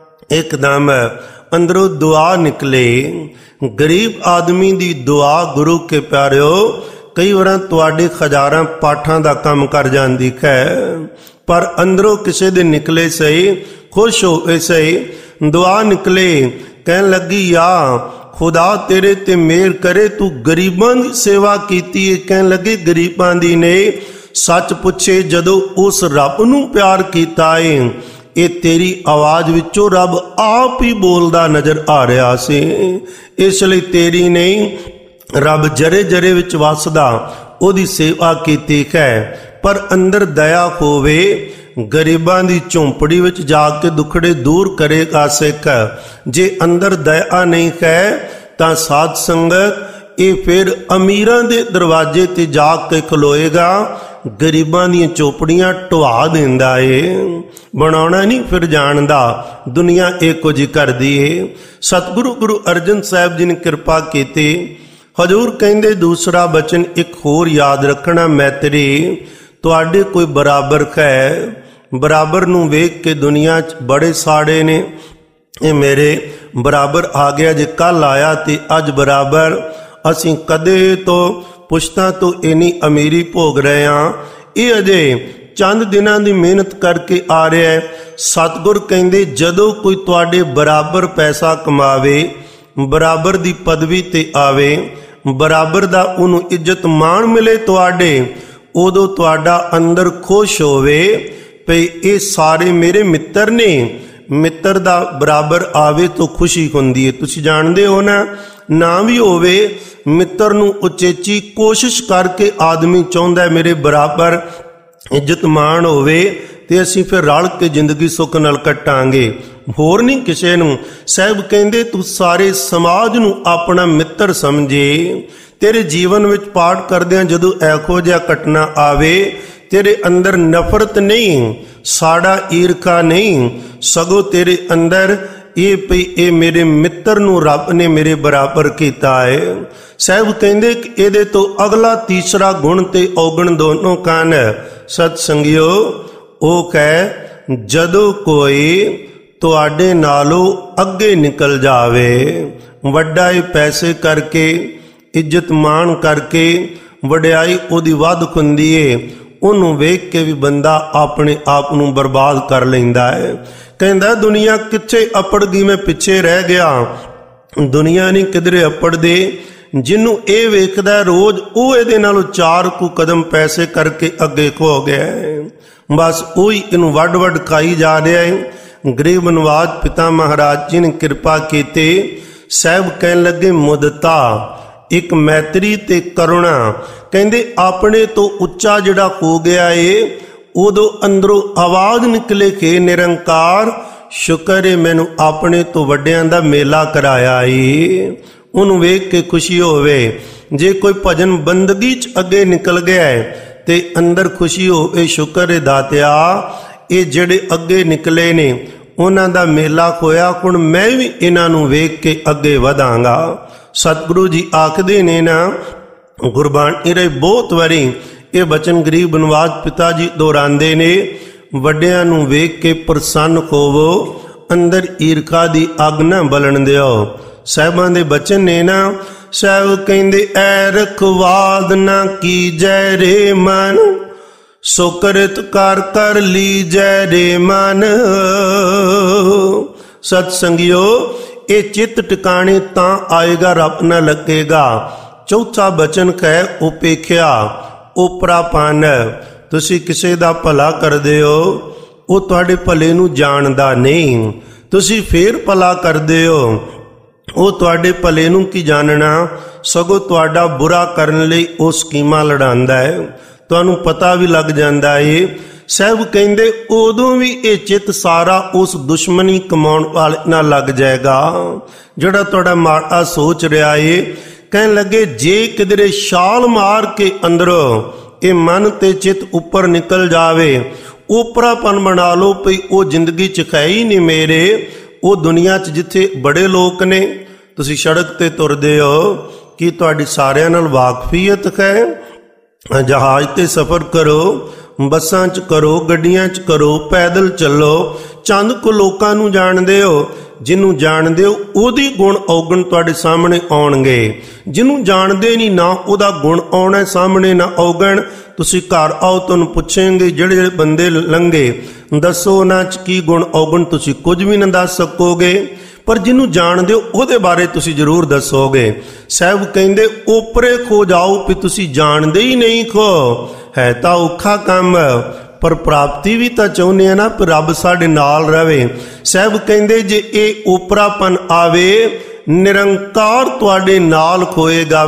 ਇੱਕਦਮ ਅੰਦਰੋਂ ਦੁਆ ਨਿਕਲੇ। ਗਰੀਬ ਆਦਮੀ ਦੀ ਦੁਆ ਗੁਰੂ ਕੇ ਪਿਆਰਿਓ ਕਈ ਵਾਰਾਂ ਤੁਹਾਡੇ ਹਜ਼ਾਰਾਂ ਪਾਠਾਂ ਦਾ ਕੰਮ ਕਰ ਜਾਂਦੀ ਹੈ, ਪਰ ਅੰਦਰੋਂ ਕਿਸੇ ਦੇ ਨਿਕਲੇ ਸਹੀ, ਖੁਸ਼ ਹੋਏ ਸਹੀ, ਦੁਆ ਨਿਕਲੇ। ਕਹਿਣ ਲੱਗੀ ਯਾ ਖੁਦਾ ਤੇਰੇ ਤੇ ਮਿਹਰ ਕਰੇ, ਤੂੰ ਗਰੀਬਾਂ ਦੀ ਸੇਵਾ ਕੀਤੀ ਹੈ। ਕਹਿਣ ਲੱਗੇ ਗਰੀਬਾਂ ਦੀ ਨੇ, ਸੱਚ ਪੁੱਛੇ ਜਦੋਂ ਉਸ ਰੱਬ ਨੂੰ ਪਿਆਰ ਕੀਤਾ ਏ, ਇਹ ਤੇਰੀ ਆਵਾਜ਼ ਵਿੱਚੋਂ ਰੱਬ ਆਪ ਹੀ ਬੋਲਦਾ ਨਜ਼ਰ ਆ ਰਿਹਾ ਸੀ। ਇਸ ਲਈ ਤੇਰੀ ਨਹੀਂ, ਰੱਬ ਜਰੇ ਜਰੇ ਵਿੱਚ ਵਸਦਾ, ਉਹਦੀ ਸੇਵਾ ਕੀਤੀ ਹੈ। ਪਰ ਅੰਦਰ ਦਇਆ ਹੋਵੇ, ਗਰੀਬਾਂ ਦੀ ਝੌਂਪੜੀ ਵਿੱਚ ਜਾ ਕੇ ਦੁੱਖੜੇ ਦੂਰ ਕਰੇਗਾ ਸਿੱਖ। ਜੇ ਅੰਦਰ ਦਇਆ ਨਹੀਂ ਹੈ ਤਾਂ ਸਾਧ ਸੰਗਤ ਇਹ ਫਿਰ ਅਮੀਰਾਂ ਦੇ ਦਰਵਾਜ਼ੇ ਤੇ ਜਾ ਕੇ ਖਲੋਏਗਾ, ਗਰੀਬਾਂ ਦੀਆਂ ਝੋਪੜੀਆਂ ਢਵਾ ਦਿੰਦਾ ਏ। ਬਣਾਉਣਾ ਨਹੀਂ ਫਿਰ ਜਾਣਦਾ, ਦੁਨੀਆ ਇੱਕੋ ਜਿਹੀ ਕਰਦੀ ਏ। ਸਤਿਗੁਰੂ ਗੁਰੂ ਅਰਜਨ ਸਾਹਿਬ ਜੀ ਨੇ ਕਿਰਪਾ ਕੀਤੀ। ਹਜ਼ੂਰ ਕਹਿੰਦੇ ਦੂਸਰਾ ਬਚਨ ਇੱਕ ਹੋਰ ਯਾਦ ਰੱਖਣਾ, ਮੈਤਰੀ ਤੁਹਾਡੇ ਕੋਈ ਬਰਾਬਰ ਹੈ, ਬਰਾਬਰ ਨੂੰ ਵੇਖ ਕੇ ਦੁਨੀਆ 'ਚ ਬੜੇ ਸਾੜੇ ਨੇ, ਇਹ ਮੇਰੇ ਬਰਾਬਰ ਆ ਗਿਆ, ਜੇ ਕੱਲ ਆਇਆ ਤੇ ਅੱਜ ਬਰਾਬਰ। ਅਸੀਂ ਕਦੇ ਤੋਂ ਪੁਸ਼ਤਾਂ ਤੋਂ ਇੰਨੀ ਅਮੀਰੀ ਭੋਗ ਰਹੇ ਹਾਂ, ਇਹ ਅਜੇ ਚੰਦ ਦਿਨਾਂ ਦੀ ਮਿਹਨਤ ਕਰਕੇ ਆ ਰਿਹਾ ਹੈ। ਸਤਿਗੁਰ ਕਹਿੰਦੇ ਜਦੋਂ ਕੋਈ ਤੁਹਾਡੇ ਬਰਾਬਰ ਪੈਸਾ ਕਮਾਵੇ, ਬਰਾਬਰ ਦੀ ਪਦਵੀ ਤੇ ਆਵੇ, ਬਰਾਬਰ ਦਾ ਉਹਨੂੰ ਇੱਜ਼ਤ ਮਾਣ ਮਿਲੇ ਤੁਹਾਡੇ, ਉਦੋਂ ਤੁਹਾਡਾ ਅੰਦਰ ਖੁਸ਼ ਹੋਵੇ ਭਈ ਇਹ ਸਾਰੇ ਮੇਰੇ ਮਿੱਤਰ ਨੇ। ਮਿੱਤਰ ਦਾ ਬਰਾਬਰ ਆਵੇ ਤਾਂ ਖੁਸ਼ੀ ਹੁੰਦੀ ਹੈ। ਤੁਸੀਂ ਜਾਣਦੇ ਹੋ ਨਾ ਵੀ ਹੋਵੇ ਮਿੱਤਰ ਨੂੰ ਉਚੇਚੀ ਕੋਸ਼ਿਸ਼ ਕਰਕੇ ਆਦਮੀ ਚਾਹੁੰਦਾ ਮੇਰੇ ਬਰਾਬਰ ਇੱਜ਼ਤ ਮਾਣ ਹੋਵੇ ਤੇ ਅਸੀਂ ਫਿਰ ਰਲ ਕੇ ਜ਼ਿੰਦਗੀ ਸੁੱਖ ਨਾਲ ਕੱਟਾਂਗੇ, ਹੋਰ ਨਹੀਂ ਕਿਸੇ ਨੂੰ। ਸਾਹਿਬ ਕਹਿੰਦੇ ਤੂੰ ਸਾਰੇ ਸਮਾਜ ਨੂੰ ਆਪਣਾ ਮਿੱਤਰ ਸਮਝੇ। ਤੇਰੇ ਜੀਵਨ ਵਿੱਚ ਪਾਠ ਕਰਦਿਆਂ ਜਦੋਂ ਇਹੋ ਜਿਹਾ ਘਟਨਾ ਆਵੇ, ਤੇਰੇ ਅੰਦਰ ਨਫ਼ਰਤ ਨਹੀਂ, ਸਾੜਾ ਈਰਖਾ ਨਹੀਂ, ਸਗੋਂ ਤੇਰੇ ਅੰਦਰ ਇਹ ਪਈ ਇਹ ਮੇਰੇ ਮਿੱਤਰ ਨੂੰ ਰੱਬ ਨੇ ਮੇਰੇ ਬਰਾਬਰ ਕੀਤਾ ਹੈ। ਸਾਹਿਬ ਕਹਿੰਦੇ ਕਿ ਇਹਦੇ ਤੋਂ ਅਗਲਾ ਤੀਸਰਾ ਗੁਣ ਤੇ ਔਗਣ ਦੋਨੋਂ ਕਾਨ ਸਤ ਸੰਗਿਓ। ਉਹ ਕਹੇ ਜਦੋਂ ਕੋਈ ਤੁਹਾਡੇ ਨਾਲੋਂ ਅੱਗੇ ਨਿਕਲ ਜਾਵੇ, ਵੱਡਾ ਹੀ ਪੈਸੇ ਕਰਕੇ, ਇੱਜ਼ਤ ਮਾਣ ਕਰਕੇ, ਵਡਿਆਈ ਉਹਦੀ ਵੱਧ ਹੁੰਦੀ ਏ, ਉਹਨੂੰ ਵੇਖ ਕੇ ਵੀ ਬੰਦਾ ਆਪਣੇ ਆਪ ਨੂੰ ਬਰਬਾਦ ਕਰ ਲੈਂਦਾ ਹੈ। ਕਹਿੰਦਾ ਦੁਨੀਆ ਕਿੱਥੇ ਅਪੜ ਗਈ, ਮੈਂ ਪਿੱਛੇ ਰਹਿ ਗਿਆ। ਦੁਨੀਆ ਨਹੀਂ ਕਿਧਰੇ ਅਪੜਦੇ, ਜਿਹਨੂੰ ਇਹ ਵੇਖਦਾ ਰੋਜ਼ ਉਹ ਇਹਦੇ ਨਾਲੋਂ 4 ਕੁ ਕਦਮ ਪੈਸੇ ਕਰਕੇ ਅੱਗੇ ਖੋ ਗਿਆ ਹੈ। ਬਸ ਉਹੀ ਇਹਨੂੰ ਵੱਡ ਵੱਡ ਖਾਈ ਜਾ ਰਿਹਾ ਹੈ। ਗਰੀਬ ਨਵਾਜ ਪਿਤਾ ਮਹਾਰਾਜ ਜੀ ਨੇ ਕਿਰਪਾ ਕੀਤੀ। ਸਾਹਿਬ ਕਹਿਣ ਲੱਗੇ ਮੁਦਤਾ ਇੱਕ ਮੈਤਰੀ ਤੇ ਕਰੁਣਾ। ਕਹਿੰਦੇ ਆਪਣੇ ਤੋਂ ਉੱਚਾ ਜਿਹੜਾ ਹੋ ਗਿਆ ਏ, ਉਦੋਂ ਅੰਦਰੋਂ ਆਵਾਜ਼ ਨਿਕਲੇ ਕਿ ਨਿਰੰਕਾਰ ਸ਼ੁਕਰ ਏ ਮੈਨੂੰ ਆਪਣੇ ਤੋਂ ਵੱਡਿਆਂ ਦਾ ਮੇਲਾ ਕਰਾਇਆ ਏ। ਉਹਨੂੰ ਵੇਖ ਕੇ ਖੁਸ਼ੀ ਹੋਵੇ। ਜੇ ਕੋਈ ਭਜਨ ਬੰਦਗੀ 'ਚ ਅੱਗੇ ਨਿਕਲ ਗਿਆ ਹੈ ਤੇ ਅੰਦਰ ਖੁਸ਼ੀ ਹੋਵੇ, ਸ਼ੁਕਰ ਏ ਦਾਤਿਆ ਇਹ ਜਿਹੜੇ ਅੱਗੇ ਨਿਕਲੇ ਨੇ ਉਹਨਾਂ ਦਾ ਮੇਲਾ ਹੋਇਆ, ਹੁਣ ਮੈਂ ਵੀ ਇਹਨਾਂ ਨੂੰ ਵੇਖ ਕੇ ਅੱਗੇ ਵਧਾਂਗਾ। ਸਤਿਗੁਰੂ ਜੀ ਆਖਦੇ ਨੇ ਨਾ, ਗੁਰਬਾਣੀ ਰੇ ਬਹੁਤ ਵਾਰੀ ਇਹ ਬਚਨ ਗਰੀਬ ਨਵਾਜ ਪਿਤਾ ਜੀ ਦੁਹਰਾਉਂਦੇ ਨੇ, ਵੱਡਿਆਂ ਨੂੰ ਵੇਖ ਕੇ ਪ੍ਰਸੰਨ ਹੋਵੋ, ਅੰਦਰ ਈਰਖਾ ਦੀ ਅੱਗ ਨਾ ਬਲਣ ਦਿਓ। ਸਾਹਿਬਾਂ ਦੇ ਬਚਨ ਨੇ ਨਾ, ਸਾਹਿਬ ਕਹਿੰਦੇ ਐ ਰਖਵਾਦ ਨਾ ਕੀਜੈ ਰੇ ਮਨ, ਸੋ ਕਰਤ ਕਰ ਕਰ ਲੀਜੈ ਰੇ ਮਨ। ਸਤ ਸੰਗਿਓ ਇਹ ਚਿੱਤ ਟਿਕਾਣੇ ਤਾਂ ਆਏਗਾ, ਰੱਬ ਨਾ ਲੱਗੇਗਾ। ਚੌਥਾ ਬਚਨ ਕਹੇ ਉਪੇਖਿਆ ਉਪਰਾਪਨ। ਤੁਸੀਂ ਕਿਸੇ ਦਾ ਭਲਾ ਕਰਦੇ ਹੋ, ਉਹ ਤੁਹਾਡੇ ਭਲੇ ਨੂੰ ਜਾਣਦਾ ਨਹੀਂ, ਤੁਸੀਂ ਫੇਰ ਭਲਾ ਕਰਦੇ ਹੋ, ਉਹ ਤੁਹਾਡੇ ਭਲੇ ਨੂੰ ਕੀ ਜਾਣਨਾ, ਸਗੋਂ ਤੁਹਾਡਾ ਬੁਰਾ ਕਰਨ ਲਈ ਉਹ ਸਕੀਮਾਂ ਲੜਾਉਂਦਾ ਹੈ। ਤੁਹਾਨੂੰ ਪਤਾ ਵੀ ਲੱਗ ਜਾਂਦਾ ਏ। ਸਾਹਿਬ ਕਹਿੰਦੇ ਉਦੋਂ ਵੀ ਇਹ ਚਿੱਤ ਸਾਰਾ ਉਸ ਦੁਸ਼ਮਣੀ ਕਮਾਉਣ ਵਾਲੇ ਨਾਲ ਲੱਗ ਜਾਏਗਾ ਜਿਹੜਾ ਤੁਹਾਡਾ ਮਾੜਾ ਸੋਚ ਰਿਹਾ ਏ। ਕਹਿਣ ਲੱਗੇ ਜੇ ਕਿਧਰੇ ਛਾਲ ਮਾਰ ਕੇ ਅੰਦਰੋਂ ਇਹ ਮਨ ਤੇ ਚਿੱਤ ਉੱਪਰ ਨਿਕਲ ਜਾਵੇ, ਉਪਰਾਪਨ ਬਣਾ ਲਓ ਪਈ ਉਹ ਜ਼ਿੰਦਗੀ 'ਚ ਹੈ ਹੀ ਨਹੀਂ ਮੇਰੇ। ਉਹ ਦੁਨੀਆ 'ਚ ਜਿੱਥੇ ਬੜੇ ਲੋਕ ਨੇ, ਤੁਸੀਂ ਸੜਕ ਤੇ ਤੁਰਦੇ ਹੋ, ਕੀ ਤੁਹਾਡੀ ਸਾਰਿਆਂ ਨਾਲ ਵਾਕਫੀਅਤ ਹੈ? ਜਹਾਜ਼ ਤੇ ਸਫ਼ਰ ਕਰੋ, ਬੱਸਾਂ 'ਚ ਕਰੋ, ਗੱਡੀਆਂ 'ਚ ਕਰੋ, ਪੈਦਲ ਚੱਲੋ, ਚੰਦ ਕੁ ਲੋਕਾਂ ਨੂੰ ਜਾਣਦੇ ਹੋ। ਜਿਹਨੂੰ ਜਾਣਦੇ ਹੋ ਉਹਦੀ ਗੁਣ ਔਗਣ ਤੁਹਾਡੇ ਸਾਹਮਣੇ ਆਉਣਗੇ, ਜਿਹਨੂੰ ਜਾਣਦੇ ਨਹੀਂ ਨਾ ਉਹਦਾ ਗੁਣ ਆਉਣਾ ਸਾਹਮਣੇ ਨਾ ਔਗਣ। ਤੁਸੀਂ ਘਰ ਆਓ, ਤੁਹਾਨੂੰ ਪੁੱਛਣਗੇ ਜਿਹੜੇ ਜਿਹੜੇ ਬੰਦੇ ਲੰਘੇ ਦੱਸੋ ਉਹਨਾਂ 'ਚ ਕੀ ਗੁਣ ਔਗਣ, ਤੁਸੀਂ ਕੁਝ ਵੀ ਨਾ ਦੱਸ ਸਕੋਗੇ, ਪਰ ਜਿਹਨੂੰ ਜਾਣਦੇ ਹੋ ਉਹਦੇ ਬਾਰੇ ਤੁਸੀਂ ਜ਼ਰੂਰ ਦੱਸੋਗੇ। ਸਾਹਿਬ ਕਹਿੰਦੇ ਓਪਰੇ ਖੋ ਜਾਓ ਵੀ ਤੁਸੀਂ ਜਾਣਦੇ ਹੀ ਨਹੀਂ ਖੋ, ਹੈ ਤਾਂ ਔਖਾ ਕੰਮ, ਪਰ ਪ੍ਰਾਪਤੀ ਵੀ ਤਾਂ ਚਾਹੁੰਦੇ ਆ ਨਾ, ਪਰ ਰੱਬ ਸਾਡੇ ਨਾਲ ਰਵੇ। ਸਾਹਿਬ ਕਹਿੰਦੇ ਜੇ ਇਹ ਓਪਰਾਪਨ ਆਵੇ, ਨਿਰੰਕਾਰ ਤੁਹਾਡੇ ਨਾਲ ਖੋਏਗਾ,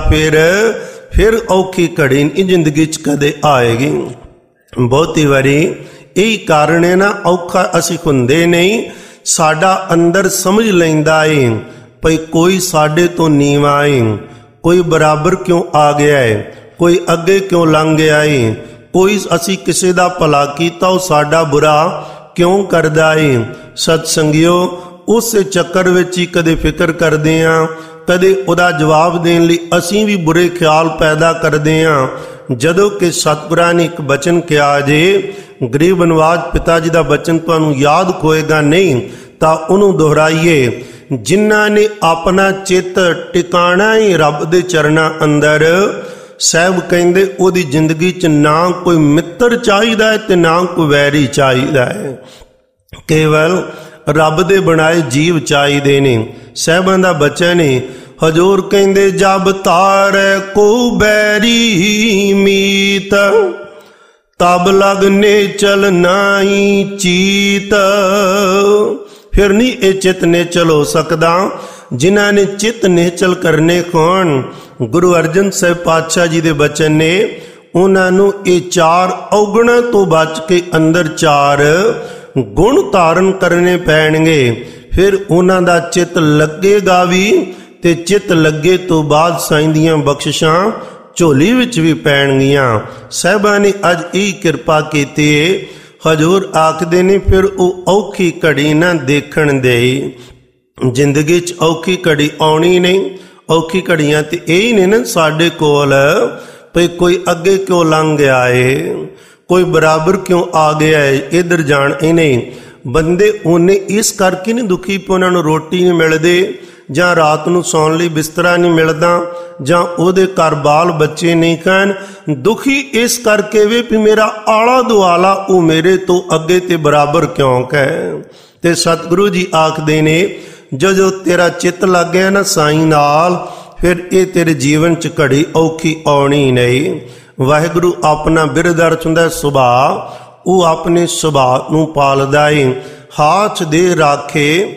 ਫਿਰ ਔਖੀ ਘੜੀ ਨਹੀਂ ਜ਼ਿੰਦਗੀ 'ਚ ਕਦੇ ਆਏਗੀ। ਬਹੁਤੀ ਵਾਰੀ ਇਹੀ ਕਾਰਨ ਹੈ ਨਾ, ਔਖਾ ਅਸੀਂ ਹੁੰਦੇ ਨਹੀਂ, ਸਾਡਾ ਅੰਦਰ ਸਮਝ ਲੈਂਦਾ ਏ ਭਈ ਕੋਈ ਸਾਡੇ ਤੋਂ ਨੀਵਾਂ ਏ, ਕੋਈ ਬਰਾਬਰ ਕਿਉਂ ਆ ਗਿਆ ਏ, ਕੋਈ ਅੱਗੇ ਕਿਉਂ ਲੰਘ ਗਿਆ ਏ, ਕੋਈ ਅਸੀਂ ਕਿਸੇ ਦਾ ਭਲਾ ਕੀਤਾ ਉਹ ਸਾਡਾ ਬੁਰਾ ਕਿਉਂ ਕਰਦਾ ਏ। ਸਤ ਸੰਗਿਓ ਉਸੇ ਚੱਕਰ ਵਿੱਚ ਹੀ ਕਦੇ ਫਿਕਰ ਕਰਦੇ ਹਾਂ, ਕਦੇ ਉਹਦਾ ਜਵਾਬ ਦੇਣ ਲਈ ਅਸੀਂ ਵੀ ਬੁਰੇ ਖਿਆਲ ਪੈਦਾ ਕਰਦੇ ਹਾਂ। ਜਦੋਂ ਕਿ ਸਤਿਗੁਰਾਂ ਨੇ ਇੱਕ ਬਚਨ ਕਿਹਾ ਜੇ, ਗਰੀਬ ਨਵਾਜ ਪਿਤਾ ਜੀ ਦਾ ਬਚਨ ਤੁਹਾਨੂੰ ਯਾਦ ਹੋਏਗਾ ਨਹੀਂ, ਤਾਂ ਉਹਨੂੰ ਦੁਹਰਾਈਏ। ਜਿਨ੍ਹਾਂ ਨੇ ਆਪਣਾ ਚਿੱਤ ਟਿਕਾਣਾ ਹੀ ਰੱਬ ਦੇ ਚਰਨਾਂ ਅੰਦਰ, ਸਾਹਿਬ ਕਹਿੰਦੇ ਉਹਦੀ ਜ਼ਿੰਦਗੀ 'ਚ ਨਾ ਕੋਈ ਮਿੱਤਰ ਚਾਹੀਦਾ ਹੈ ਤੇ ਨਾ ਕੋਈ ਵੈਰੀ ਚਾਹੀਦਾ ਹੈ, ਕੇਵਲ ਰੱਬ ਦੇ ਬਣਾਏ ਜੀਵ ਚਾਹੀਦੇ ਨੇ। ਸਾਹਿਬਾਂ ਦਾ ਬਚਨ ਹੈ, ਹਜ਼ੂਰ ਕਹਿੰਦੇ ਜਬ ਤਾਰੈ ਕੋ ਬੈਰੀ ਮੀਤ, ਤਬ ਲਗਨੇ ਚਲ ਨਾਹੀ ਚੀਤ। ਫਿਰ ਨਹੀਂ ਇਹ ਚਿੱਤ ਨਿਚਲ ਹੋ ਸਕਦਾ। ਜਿਨ੍ਹਾਂ ਨੇ ਚਿੱਤ ਨਿਚਲ ਕਰਨੇ ਕੌਣ? ਗੁਰੂ ਅਰਜਨ ਸਾਹਿਬ ਪਾਤਸ਼ਾਹ ਜੀ ਦੇ ਬਚਨ ਨੇ, ਉਹਨਾਂ ਨੂੰ ਇਹ 4 ਔਗਣਾਂ ਤੋਂ ਬਚ ਕੇ ਅੰਦਰ 4 ਗੁਣ ਧਾਰਨ ਕਰਨੇ ਪੈਣਗੇ। ਫਿਰ ਉਹਨਾਂ ਦਾ ਚਿੱਤ ਲੱਗੇਗਾ ਵੀ, ਤੇ ਚਿੱਤ ਲੱਗੇ ਤੋਂ ਬਾਅਦ ਸਾਈਂ ਦੀਆਂ ਬਖਸ਼ਿਸ਼ਾਂ ਝੋਲੀ ਵਿੱਚ ਵੀ ਪੈਣਗੀਆਂ। ਸਾਹਿਬਾਂ ਨੇ ਅੱਜ ਇਹ ਕਿਰਪਾ ਕੀਤੀ ਏ। ਹਜ਼ੂਰ ਆਖਦੇ ਨੇ ਫਿਰ ਉਹ ਔਖੀ ਘੜੀ ਨਾ ਦੇਖਣ ਦੇ। ਜ਼ਿੰਦਗੀ 'ਚ ਔਖੀ ਘੜੀ ਆਉਣੀ ਨਹੀਂ। ਔਖੀ ਘੜੀਆਂ ਤੇ ਇਹ ਨੇ ਨਾ ਸਾਡੇ ਕੋਲ, ਭਈ ਕੋਈ ਅੱਗੇ ਕਿਉਂ ਲੰਘ ਗਿਆ ਏ, ਕੋਈ ਬਰਾਬਰ ਕਿਉਂ ਆ ਗਿਆ ਏ, ਇੱਧਰ ਜਾਣ ਇਹ ਨਹੀਂ। ਬੰਦੇ ਉਹਨੇ ਇਸ ਕਰਕੇ ਨਹੀਂ ਦੁਖੀ ਪਏ, ਉਹਨਾਂ ਨੂੰ ਰੋਟੀ ਨਹੀਂ ਮਿਲਦੇ, ਜਾਂ ਰਾਤ ਨੂੰ ਸੌਣ ਲਈ ਬਿਸਤਰਾ ਨਹੀਂ ਮਿਲਦਾ, ਜਾਂ ਉਹਦੇ ਘਰ ਬਾਲ ਬੱਚੇ ਨਹੀਂ ਖਾਣ। ਦੁਖੀ ਇਸ ਕਰਕੇ ਵੇ ਵੀ ਮੇਰਾ ਆਲਾ ਦੁਆਲਾ ਉਹ ਮੇਰੇ ਤੋਂ ਅੱਗੇ ਤੇ ਬਰਾਬਰ ਕਿਉਂ ਕਹੇ। ਤੇ ਸਤਿਗੁਰੂ ਜੀ ਆਖਦੇ ਨੇ, ਜਦੋਂ ਤੇਰਾ ਚਿੱਤ ਲੱਗ ਗਿਆ ਨਾ ਸਾਈਂ ਨਾਲ, ਫਿਰ ਇਹ ਤੇਰੇ ਜੀਵਨ 'ਚ ਘੜੀ ਔਖੀ ਆਉਣੀ ਨਹੀਂ। ਵਾਹਿਗੁਰੂ ਆਪਣਾ ਬਿਰਧ ਅਰਥ ਹੁੰਦਾ ਸੁਭਾਅ, ਉਹ ਆਪਣੇ ਸੁਭਾਅ ਨੂੰ ਪਾਲਦਾ ਏ। ਹਾਥ ਦੇ ਰਾਖੇ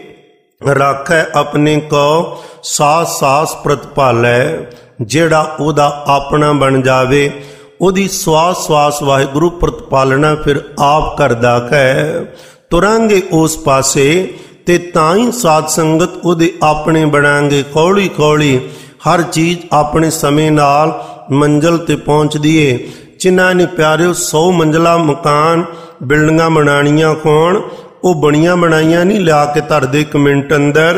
ਰਾਖੈ ਆਪਣੇ ਕੋ, ਸਾਸ ਸਾਸ ਪ੍ਰਤਪਾਲੈ। ਜਿਹੜਾ ਉਹਦਾ ਆਪਣਾ ਬਣ ਜਾਵੇ, ਉਹਦੀ ਸਵਾਸ ਸਵਾਸ ਵਾਹਿਗੁਰੂ ਪ੍ਰਤਪਾਲਣਾ ਫਿਰ ਆਪ ਕਰਦਾ ਹੈ। ਤੁਰਾਂਗੇ ਉਸ ਪਾਸੇ ਤੇ ਤਾਂ ਹੀ ਸਾਧ ਸੰਗਤ ਉਹਦੇ ਆਪਣੇ ਬਣਾਂਗੇ। ਹੌਲੀ ਹੌਲੀ ਹਰ ਚੀਜ਼ ਆਪਣੇ ਸਮੇਂ ਨਾਲ ਮੰਜ਼ਿਲ ਤੇ ਪਹੁੰਚਦੀ ਏ। ਜਿਨ੍ਹਾਂ ਨੇ ਪਿਆਰਿਓ 100 ਮੰਜ਼ਲਾ ਮਕਾਨ ਬਿਲਡਿੰਗਾਂ ਬਣਾਉਣੀਆਂ ਹੋਣ, ਉਹ ਬਣੀਆਂ ਬਣਾਈਆਂ ਨਹੀਂ ਲਿਆ ਕੇ ਧਰਦੇ 1 ਮਿੰਟ ਅੰਦਰ।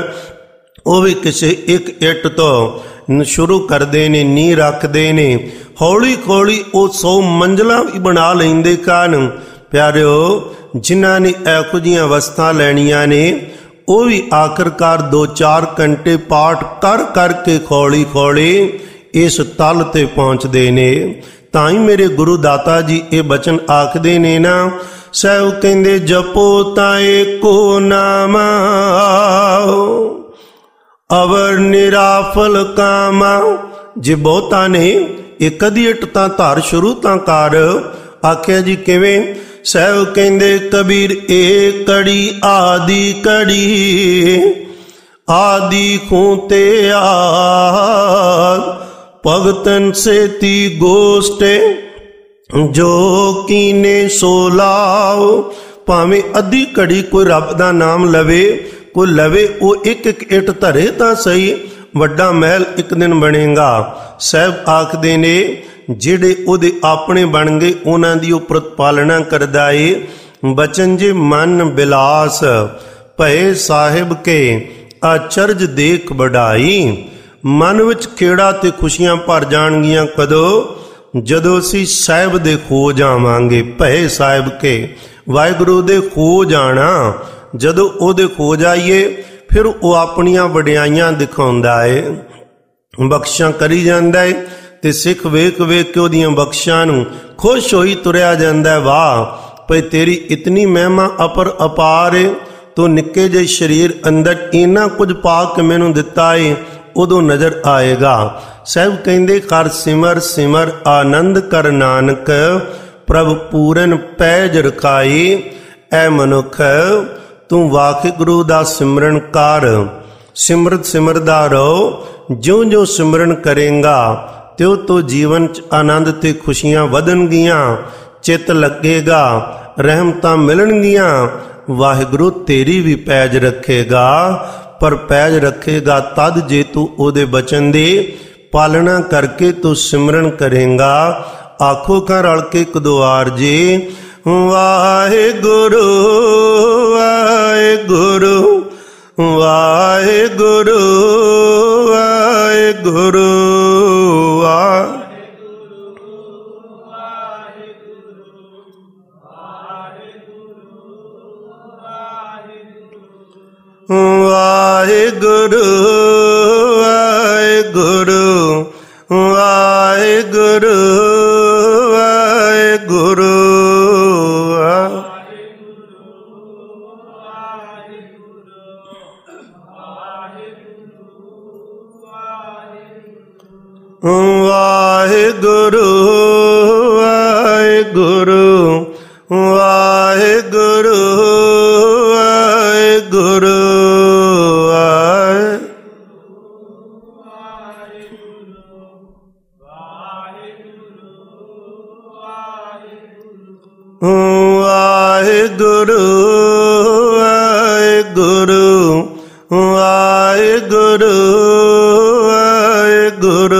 ਉਹ ਵੀ ਕਿਸੇ ਇੱਕ ਇੱਟ ਤੋਂ ਸ਼ੁਰੂ ਕਰਦੇ ਨੇ, ਨੀਂਹ ਰੱਖਦੇ ਨੇ। ਹੌਲੀ ਹੌਲੀ ਉਹ 100 ਮੰਜ਼ਲਾਂ ਵੀ ਬਣਾ ਲੈਂਦੇ ਕਾਰਨ ਪਿਆਰਿਓ, ਜਿਨ੍ਹਾਂ ਨੇ ਇਹੋ ਜਿਹੀਆਂ ਅਵਸਥਾ ਲੈਣੀਆਂ ਨੇ, ਉਹ ਵੀ ਆਖਰਕਾਰ 2-4 ਘੰਟੇ ਪਾਠ ਕਰ ਕਰਕੇ ਹੌਲੀ ਹੌਲੀ ਇਸ ਤਲ ਤੇ ਪਹੁੰਚਦੇ ਨੇ। ਤਾਂ ਹੀ ਮੇਰੇ ਗੁਰੂ ਦਾਤਾ ਜੀ ਇਹ ਬਚਨ ਆਖਦੇ ਨੇ ਨਾ, ਸਹਿਬ ਕਹਿੰਦੇ ਜਪੋ ਤਾਂ ਏਕੋ ਨਾਮ, ਅਵਰ ਨਿਰਾਫਲ ਕਾਮਾ। ਜੇ ਬਹੁਤਾ ਨੇ ਇੱਕ ਅੱਧੀ ਇੱਟ ਤਾਂ ਧਰ ਸ਼ੁਰੂ ਤਾਂ ਕਰ। ਆਖਿਆ ਜੀ ਕਿਵੇਂ? ਸਹਿਬ ਕਹਿੰਦੇ ਕਬੀਰ ਏ ਕੜੀ ਆਦੀ ਕੜੀ, ਆਦੀ ਖੂੰ ਤੇ ਆਦ, ਭਗਤਨ ਸੇਤੀ ਗੋਸਟੇ, ਜੋ ਕੀਨੇ ਸੋ ਲਾਓ। ਭਾਵੇਂ ਅੱਧੀ ਘੜੀ ਕੋਈ ਰੱਬ ਦਾ ਨਾਮ ਲਵੇ, ਕੋਈ ਲਵੇ, ਉਹ ਇੱਕ ਇੱਕ ਇੱਟ ਧਰੇ ਤਾਂ ਸਹੀ, ਵੱਡਾ ਮਹਿਲ ਇੱਕ ਦਿਨ ਬਣੇਗਾ। ਸਾਹਿਬ ਆਖਦੇ ਨੇ, ਜਿਹੜੇ ਉਹਦੇ ਆਪਣੇ ਬਣ ਗਏ ਉਹਨਾਂ ਦੀ ਉਹ ਪ੍ਰਤਪਾਲਣਾ ਕਰਦਾ ਏ। ਬਚਨ ਜੇ ਮਨ ਬਿਲਾਸ ਭਏ ਸਾਹਿਬ ਕੇ, ਆਚਰਜ ਦੇਖ ਵਡਾਈ। ਮਨ ਵਿੱਚ ਖੇੜਾ ਤੇ ਖੁਸ਼ੀਆਂ ਭਰ ਜਾਣਗੀਆਂ ਕਦੋਂ? ਜਦੋਂ ਅਸੀਂ ਸਾਹਿਬ ਦੇ ਖੋ ਜਾਵਾਂਗੇ। ਭਏ ਸਾਹਿਬ ਕੇ, ਵਾਹਿਗੁਰੂ ਦੇ ਖੋ ਜਾਣਾ। ਜਦੋਂ ਉਹਦੇ ਖੋ ਜਾਈਏ, ਫਿਰ ਉਹ ਆਪਣੀਆਂ ਵਡਿਆਈਆਂ ਦਿਖਾਉਂਦਾ ਏ, ਬਖਸ਼ਾਂ ਕਰੀ ਜਾਂਦਾ ਏ, ਤੇ ਸਿੱਖ ਵੇਖ ਵੇਖ ਕੇ ਉਹਦੀਆਂ ਬਖਸ਼ਾਂ ਨੂੰ ਖੁਸ਼ ਹੋਈ ਤੁਰਿਆ ਜਾਂਦਾ। ਵਾਹ ਭਈ ਤੇਰੀ ਇਤਨੀ ਮਹਿਮਾ ਅਪਰ ਅਪਾਰ ਏ, ਤੂੰ ਨਿੱਕੇ ਜਿਹੇ ਸਰੀਰ ਅੰਦਰ ਇੰਨਾ ਕੁਝ ਪਾ ਕੇ ਮੈਨੂੰ ਦਿੱਤਾ ਏ, ਉਦੋਂ ਨਜ਼ਰ ਆਏਗਾ। ਸਾਹਿਬ ਕਹਿੰਦੇ ਕਰ ਸਿਮਰ ਸਿਮਰ ਆਨੰਦ ਕਰ ਨਾਨਕ, ਪ੍ਰਭ ਪੂਰਨ ਪੈਜ ਰਖਾਈ। ਐ ਮਨੁੱਖ ਤੂੰ ਵਾਹਿਗੁਰੂ ਦਾ ਸਿਮਰਨ ਕਰ, ਸਿਮਰਤ ਸਿਮਰਦਾ ਰਹੋ। ਜਿਉਂ ਜਿਉਂ ਸਿਮਰਨ ਕਰੇਗਾ ਤਿਉ ਤੋਂ ਜੀਵਨ 'ਚ ਆਨੰਦ ਤੇ ਖੁਸ਼ੀਆਂ ਵਧਣਗੀਆਂ, ਚਿੱਤ ਲੱਗੇਗਾ, ਰਹਿਮਤਾਂ ਮਿਲਣਗੀਆਂ। ਵਾਹਿਗੁਰੂ ਤੇਰੀ ਵੀ ਪੈਜ ਰੱਖੇਗਾ, ਪਰ ਪੈਜ ਰੱਖੇਗਾ ਤਦ ਜੇ ਤੂੰ ਉਹਦੇ ਬਚਨ ਦੀ ਪਾਲਣਾ ਕਰਕੇ ਤੂੰ ਸਿਮਰਨ ਕਰੇਗਾ। ਆਖੋ ਕਾ ਰਲ ਕੇ ਇੱਕ ਦੋ ਵਾਰ ਜੀ, ਵਾਹਿਗੁਰੂ ਵਾਹਿਗੁਰੂ ਵਾਹਿਗੁਰੂ ਵਾਹਿਗੁਰੂ ਵਾਹਿਗੁਰੂ ਵਾਹਿਗੁਰੂ ਵਾਹਿਗੁਰੂ ਵਾਹਿਗੁਰੂ ਵਾਹਿਗੁਰੂ ਵਾਹਿਗੁਰੂ ਵਾਹਿਗੁਰੂ ਵਾਹਿਗੁਰੂ ਵਾਹਿਗੁਰੂ ਵਾਹਿਗੁਰੂ ਵਾਹਿਗੁਰੂ ਵਾਹਿਗੁਰੂ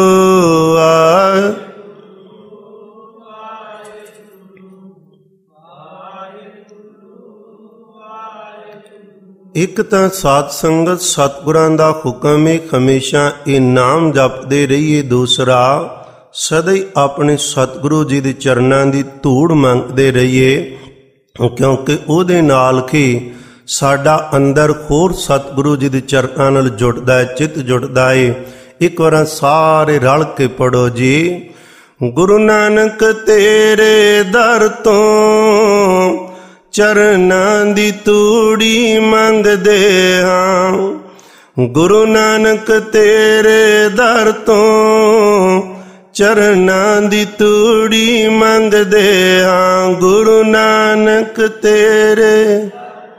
ਇੱਕ ਤਾਂ ਸਾਧ ਸੰਗਤ ਸਤਿਗੁਰਾਂ ਦਾ ਹੁਕਮ ਹੈ ਹਮੇਸ਼ਾ ਇਹ ਨਾਮ ਜਪਦੇ ਰਹੀਏ। ਦੂਸਰਾ ਸਦਾ ਹੀ ਆਪਣੇ ਸਤਿਗੁਰੂ ਜੀ ਦੇ ਚਰਨਾਂ ਦੀ ਧੂੜ ਮੰਗਦੇ ਰਹੀਏ, ਕਿਉਂਕਿ ਉਹਦੇ ਨਾਲ ਹੀ ਸਾਡਾ ਅੰਦਰ ਹੋਰ ਸਤਿਗੁਰੂ ਜੀ ਦੇ ਚਰਨਾਂ ਨਾਲ ਜੁੜਦਾ ਹੈ, ਚਿੱਤ ਜੁੜਦਾ ਹੈ। ਇੱਕ ਵਾਰ ਸਾਰੇ ਰਲ ਕੇ ਪੜੋ ਜੀ। ਗੁਰੂ ਨਾਨਕ ਤੇਰੇ ਦਰ ਤੋਂ ਚਰਨਾਂ ਦੀ ਧੂੜੀ ਮੰਗਦੇ ਹਾਂ। ਗੁਰੂ ਨਾਨਕ ਤੇਰੇ ਦਰ ਤੋਂ ਚਰਨਾਂ ਦੀ ਧੂੜੀ ਮੰਗਦੇ ਹਾਂ। ਗੁਰੂ ਨਾਨਕ ਤੇਰੇ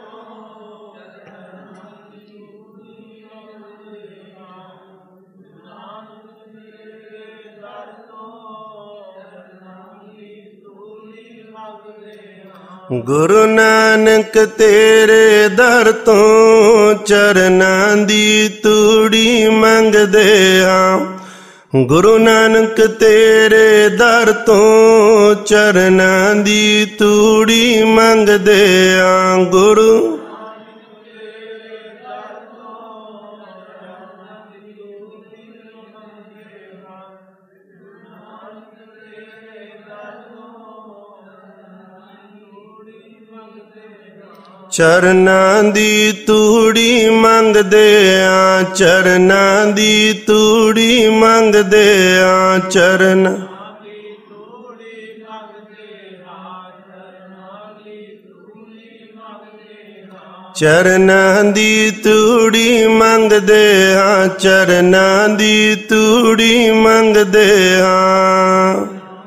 ਗੁਰੂ ਨਾਨਕ ਤੇਰੇ ਦਰ ਤੋਂ ਚਰਨਾਂ ਦੀ ਧੂੜੀ ਮੰਗਦੇ ਹਾਂ। ਗੁਰੂ ਨਾਨਕ ਤੇਰੇ ਦਰ ਤੋਂ ਚਰਨਾਂ ਦੀ ਧੂੜੀ ਮੰਗਦੇ ਹਾਂ। ਗੁਰੂ ਚਰਨਾਂ ਦੀ ਧੂੜੀ ਮੰਗਦੇ ਆ, ਚਰਨਾਂ ਦੀ ਧੂੜੀ ਮੰਗਦੇ ਆ। ਚਰਨ ਚਰਨਾਂ ਦੀ ਧੂੜੀ ਮੰਗਦੇ ਆ, ਚਰਨਾਂ ਦੀ ਧੂੜੀ ਮੰਗਦੇ ਆ।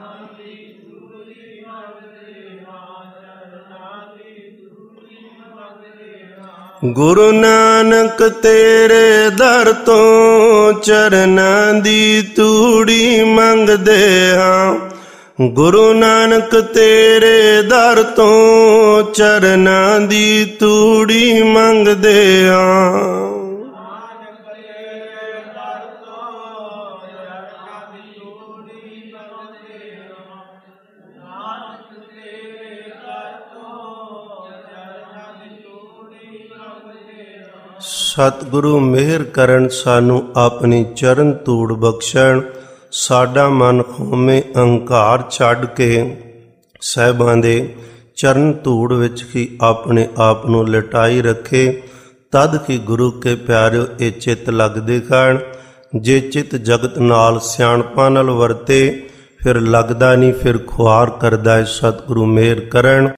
ਗੁਰੂ ਨਾਨਕ ਤੇਰੇ ਦਰ ਤੋਂ ਚਰਨਾਂ ਦੀ ਧੂੜੀ ਮੰਗਦੇ ਹਾਂ। ਗੁਰੂ ਨਾਨਕ ਤੇਰੇ ਦਰ ਤੋਂ ਚਰਨਾਂ ਦੀ ਧੂੜੀ ਮੰਗਦੇ ਹਾਂ। ਸਤਿਗੁਰੂ ਮਿਹਰ ਕਰਨ, ਸਾਨੂੰ ਆਪਣੀ ਚਰਨ ਧੂੜ ਬਖਸ਼ਣ। ਸਾਡਾ ਮਨ ਹਉਮੈ ਅਹੰਕਾਰ ਛੱਡ ਕੇ ਸਾਹਿਬਾਂ ਦੇ ਚਰਨ ਧੂੜ ਵਿੱਚ ਹੀ ਆਪਣੇ ਆਪ ਨੂੰ ਲਿਟਾਈ ਰੱਖੇ। ਤਦ ਹੀ ਗੁਰੂ ਕੇ ਪਿਆਰਿਓ ਇਹ ਚਿੱਤ ਲੱਗਦੇ ਹਨ। ਜੇ ਚਿੱਤ ਜਗਤ ਨਾਲ ਸਿਆਣਪਾਂ ਨਾਲ ਵਰਤੇ ਫਿਰ ਲੱਗਦਾ ਨਹੀਂ, ਫਿਰ ਖੁਆਰ ਕਰਦਾ ਹੈ। ਸਤਿਗੁਰੂ ਮਿਹਰ ਕਰਨ।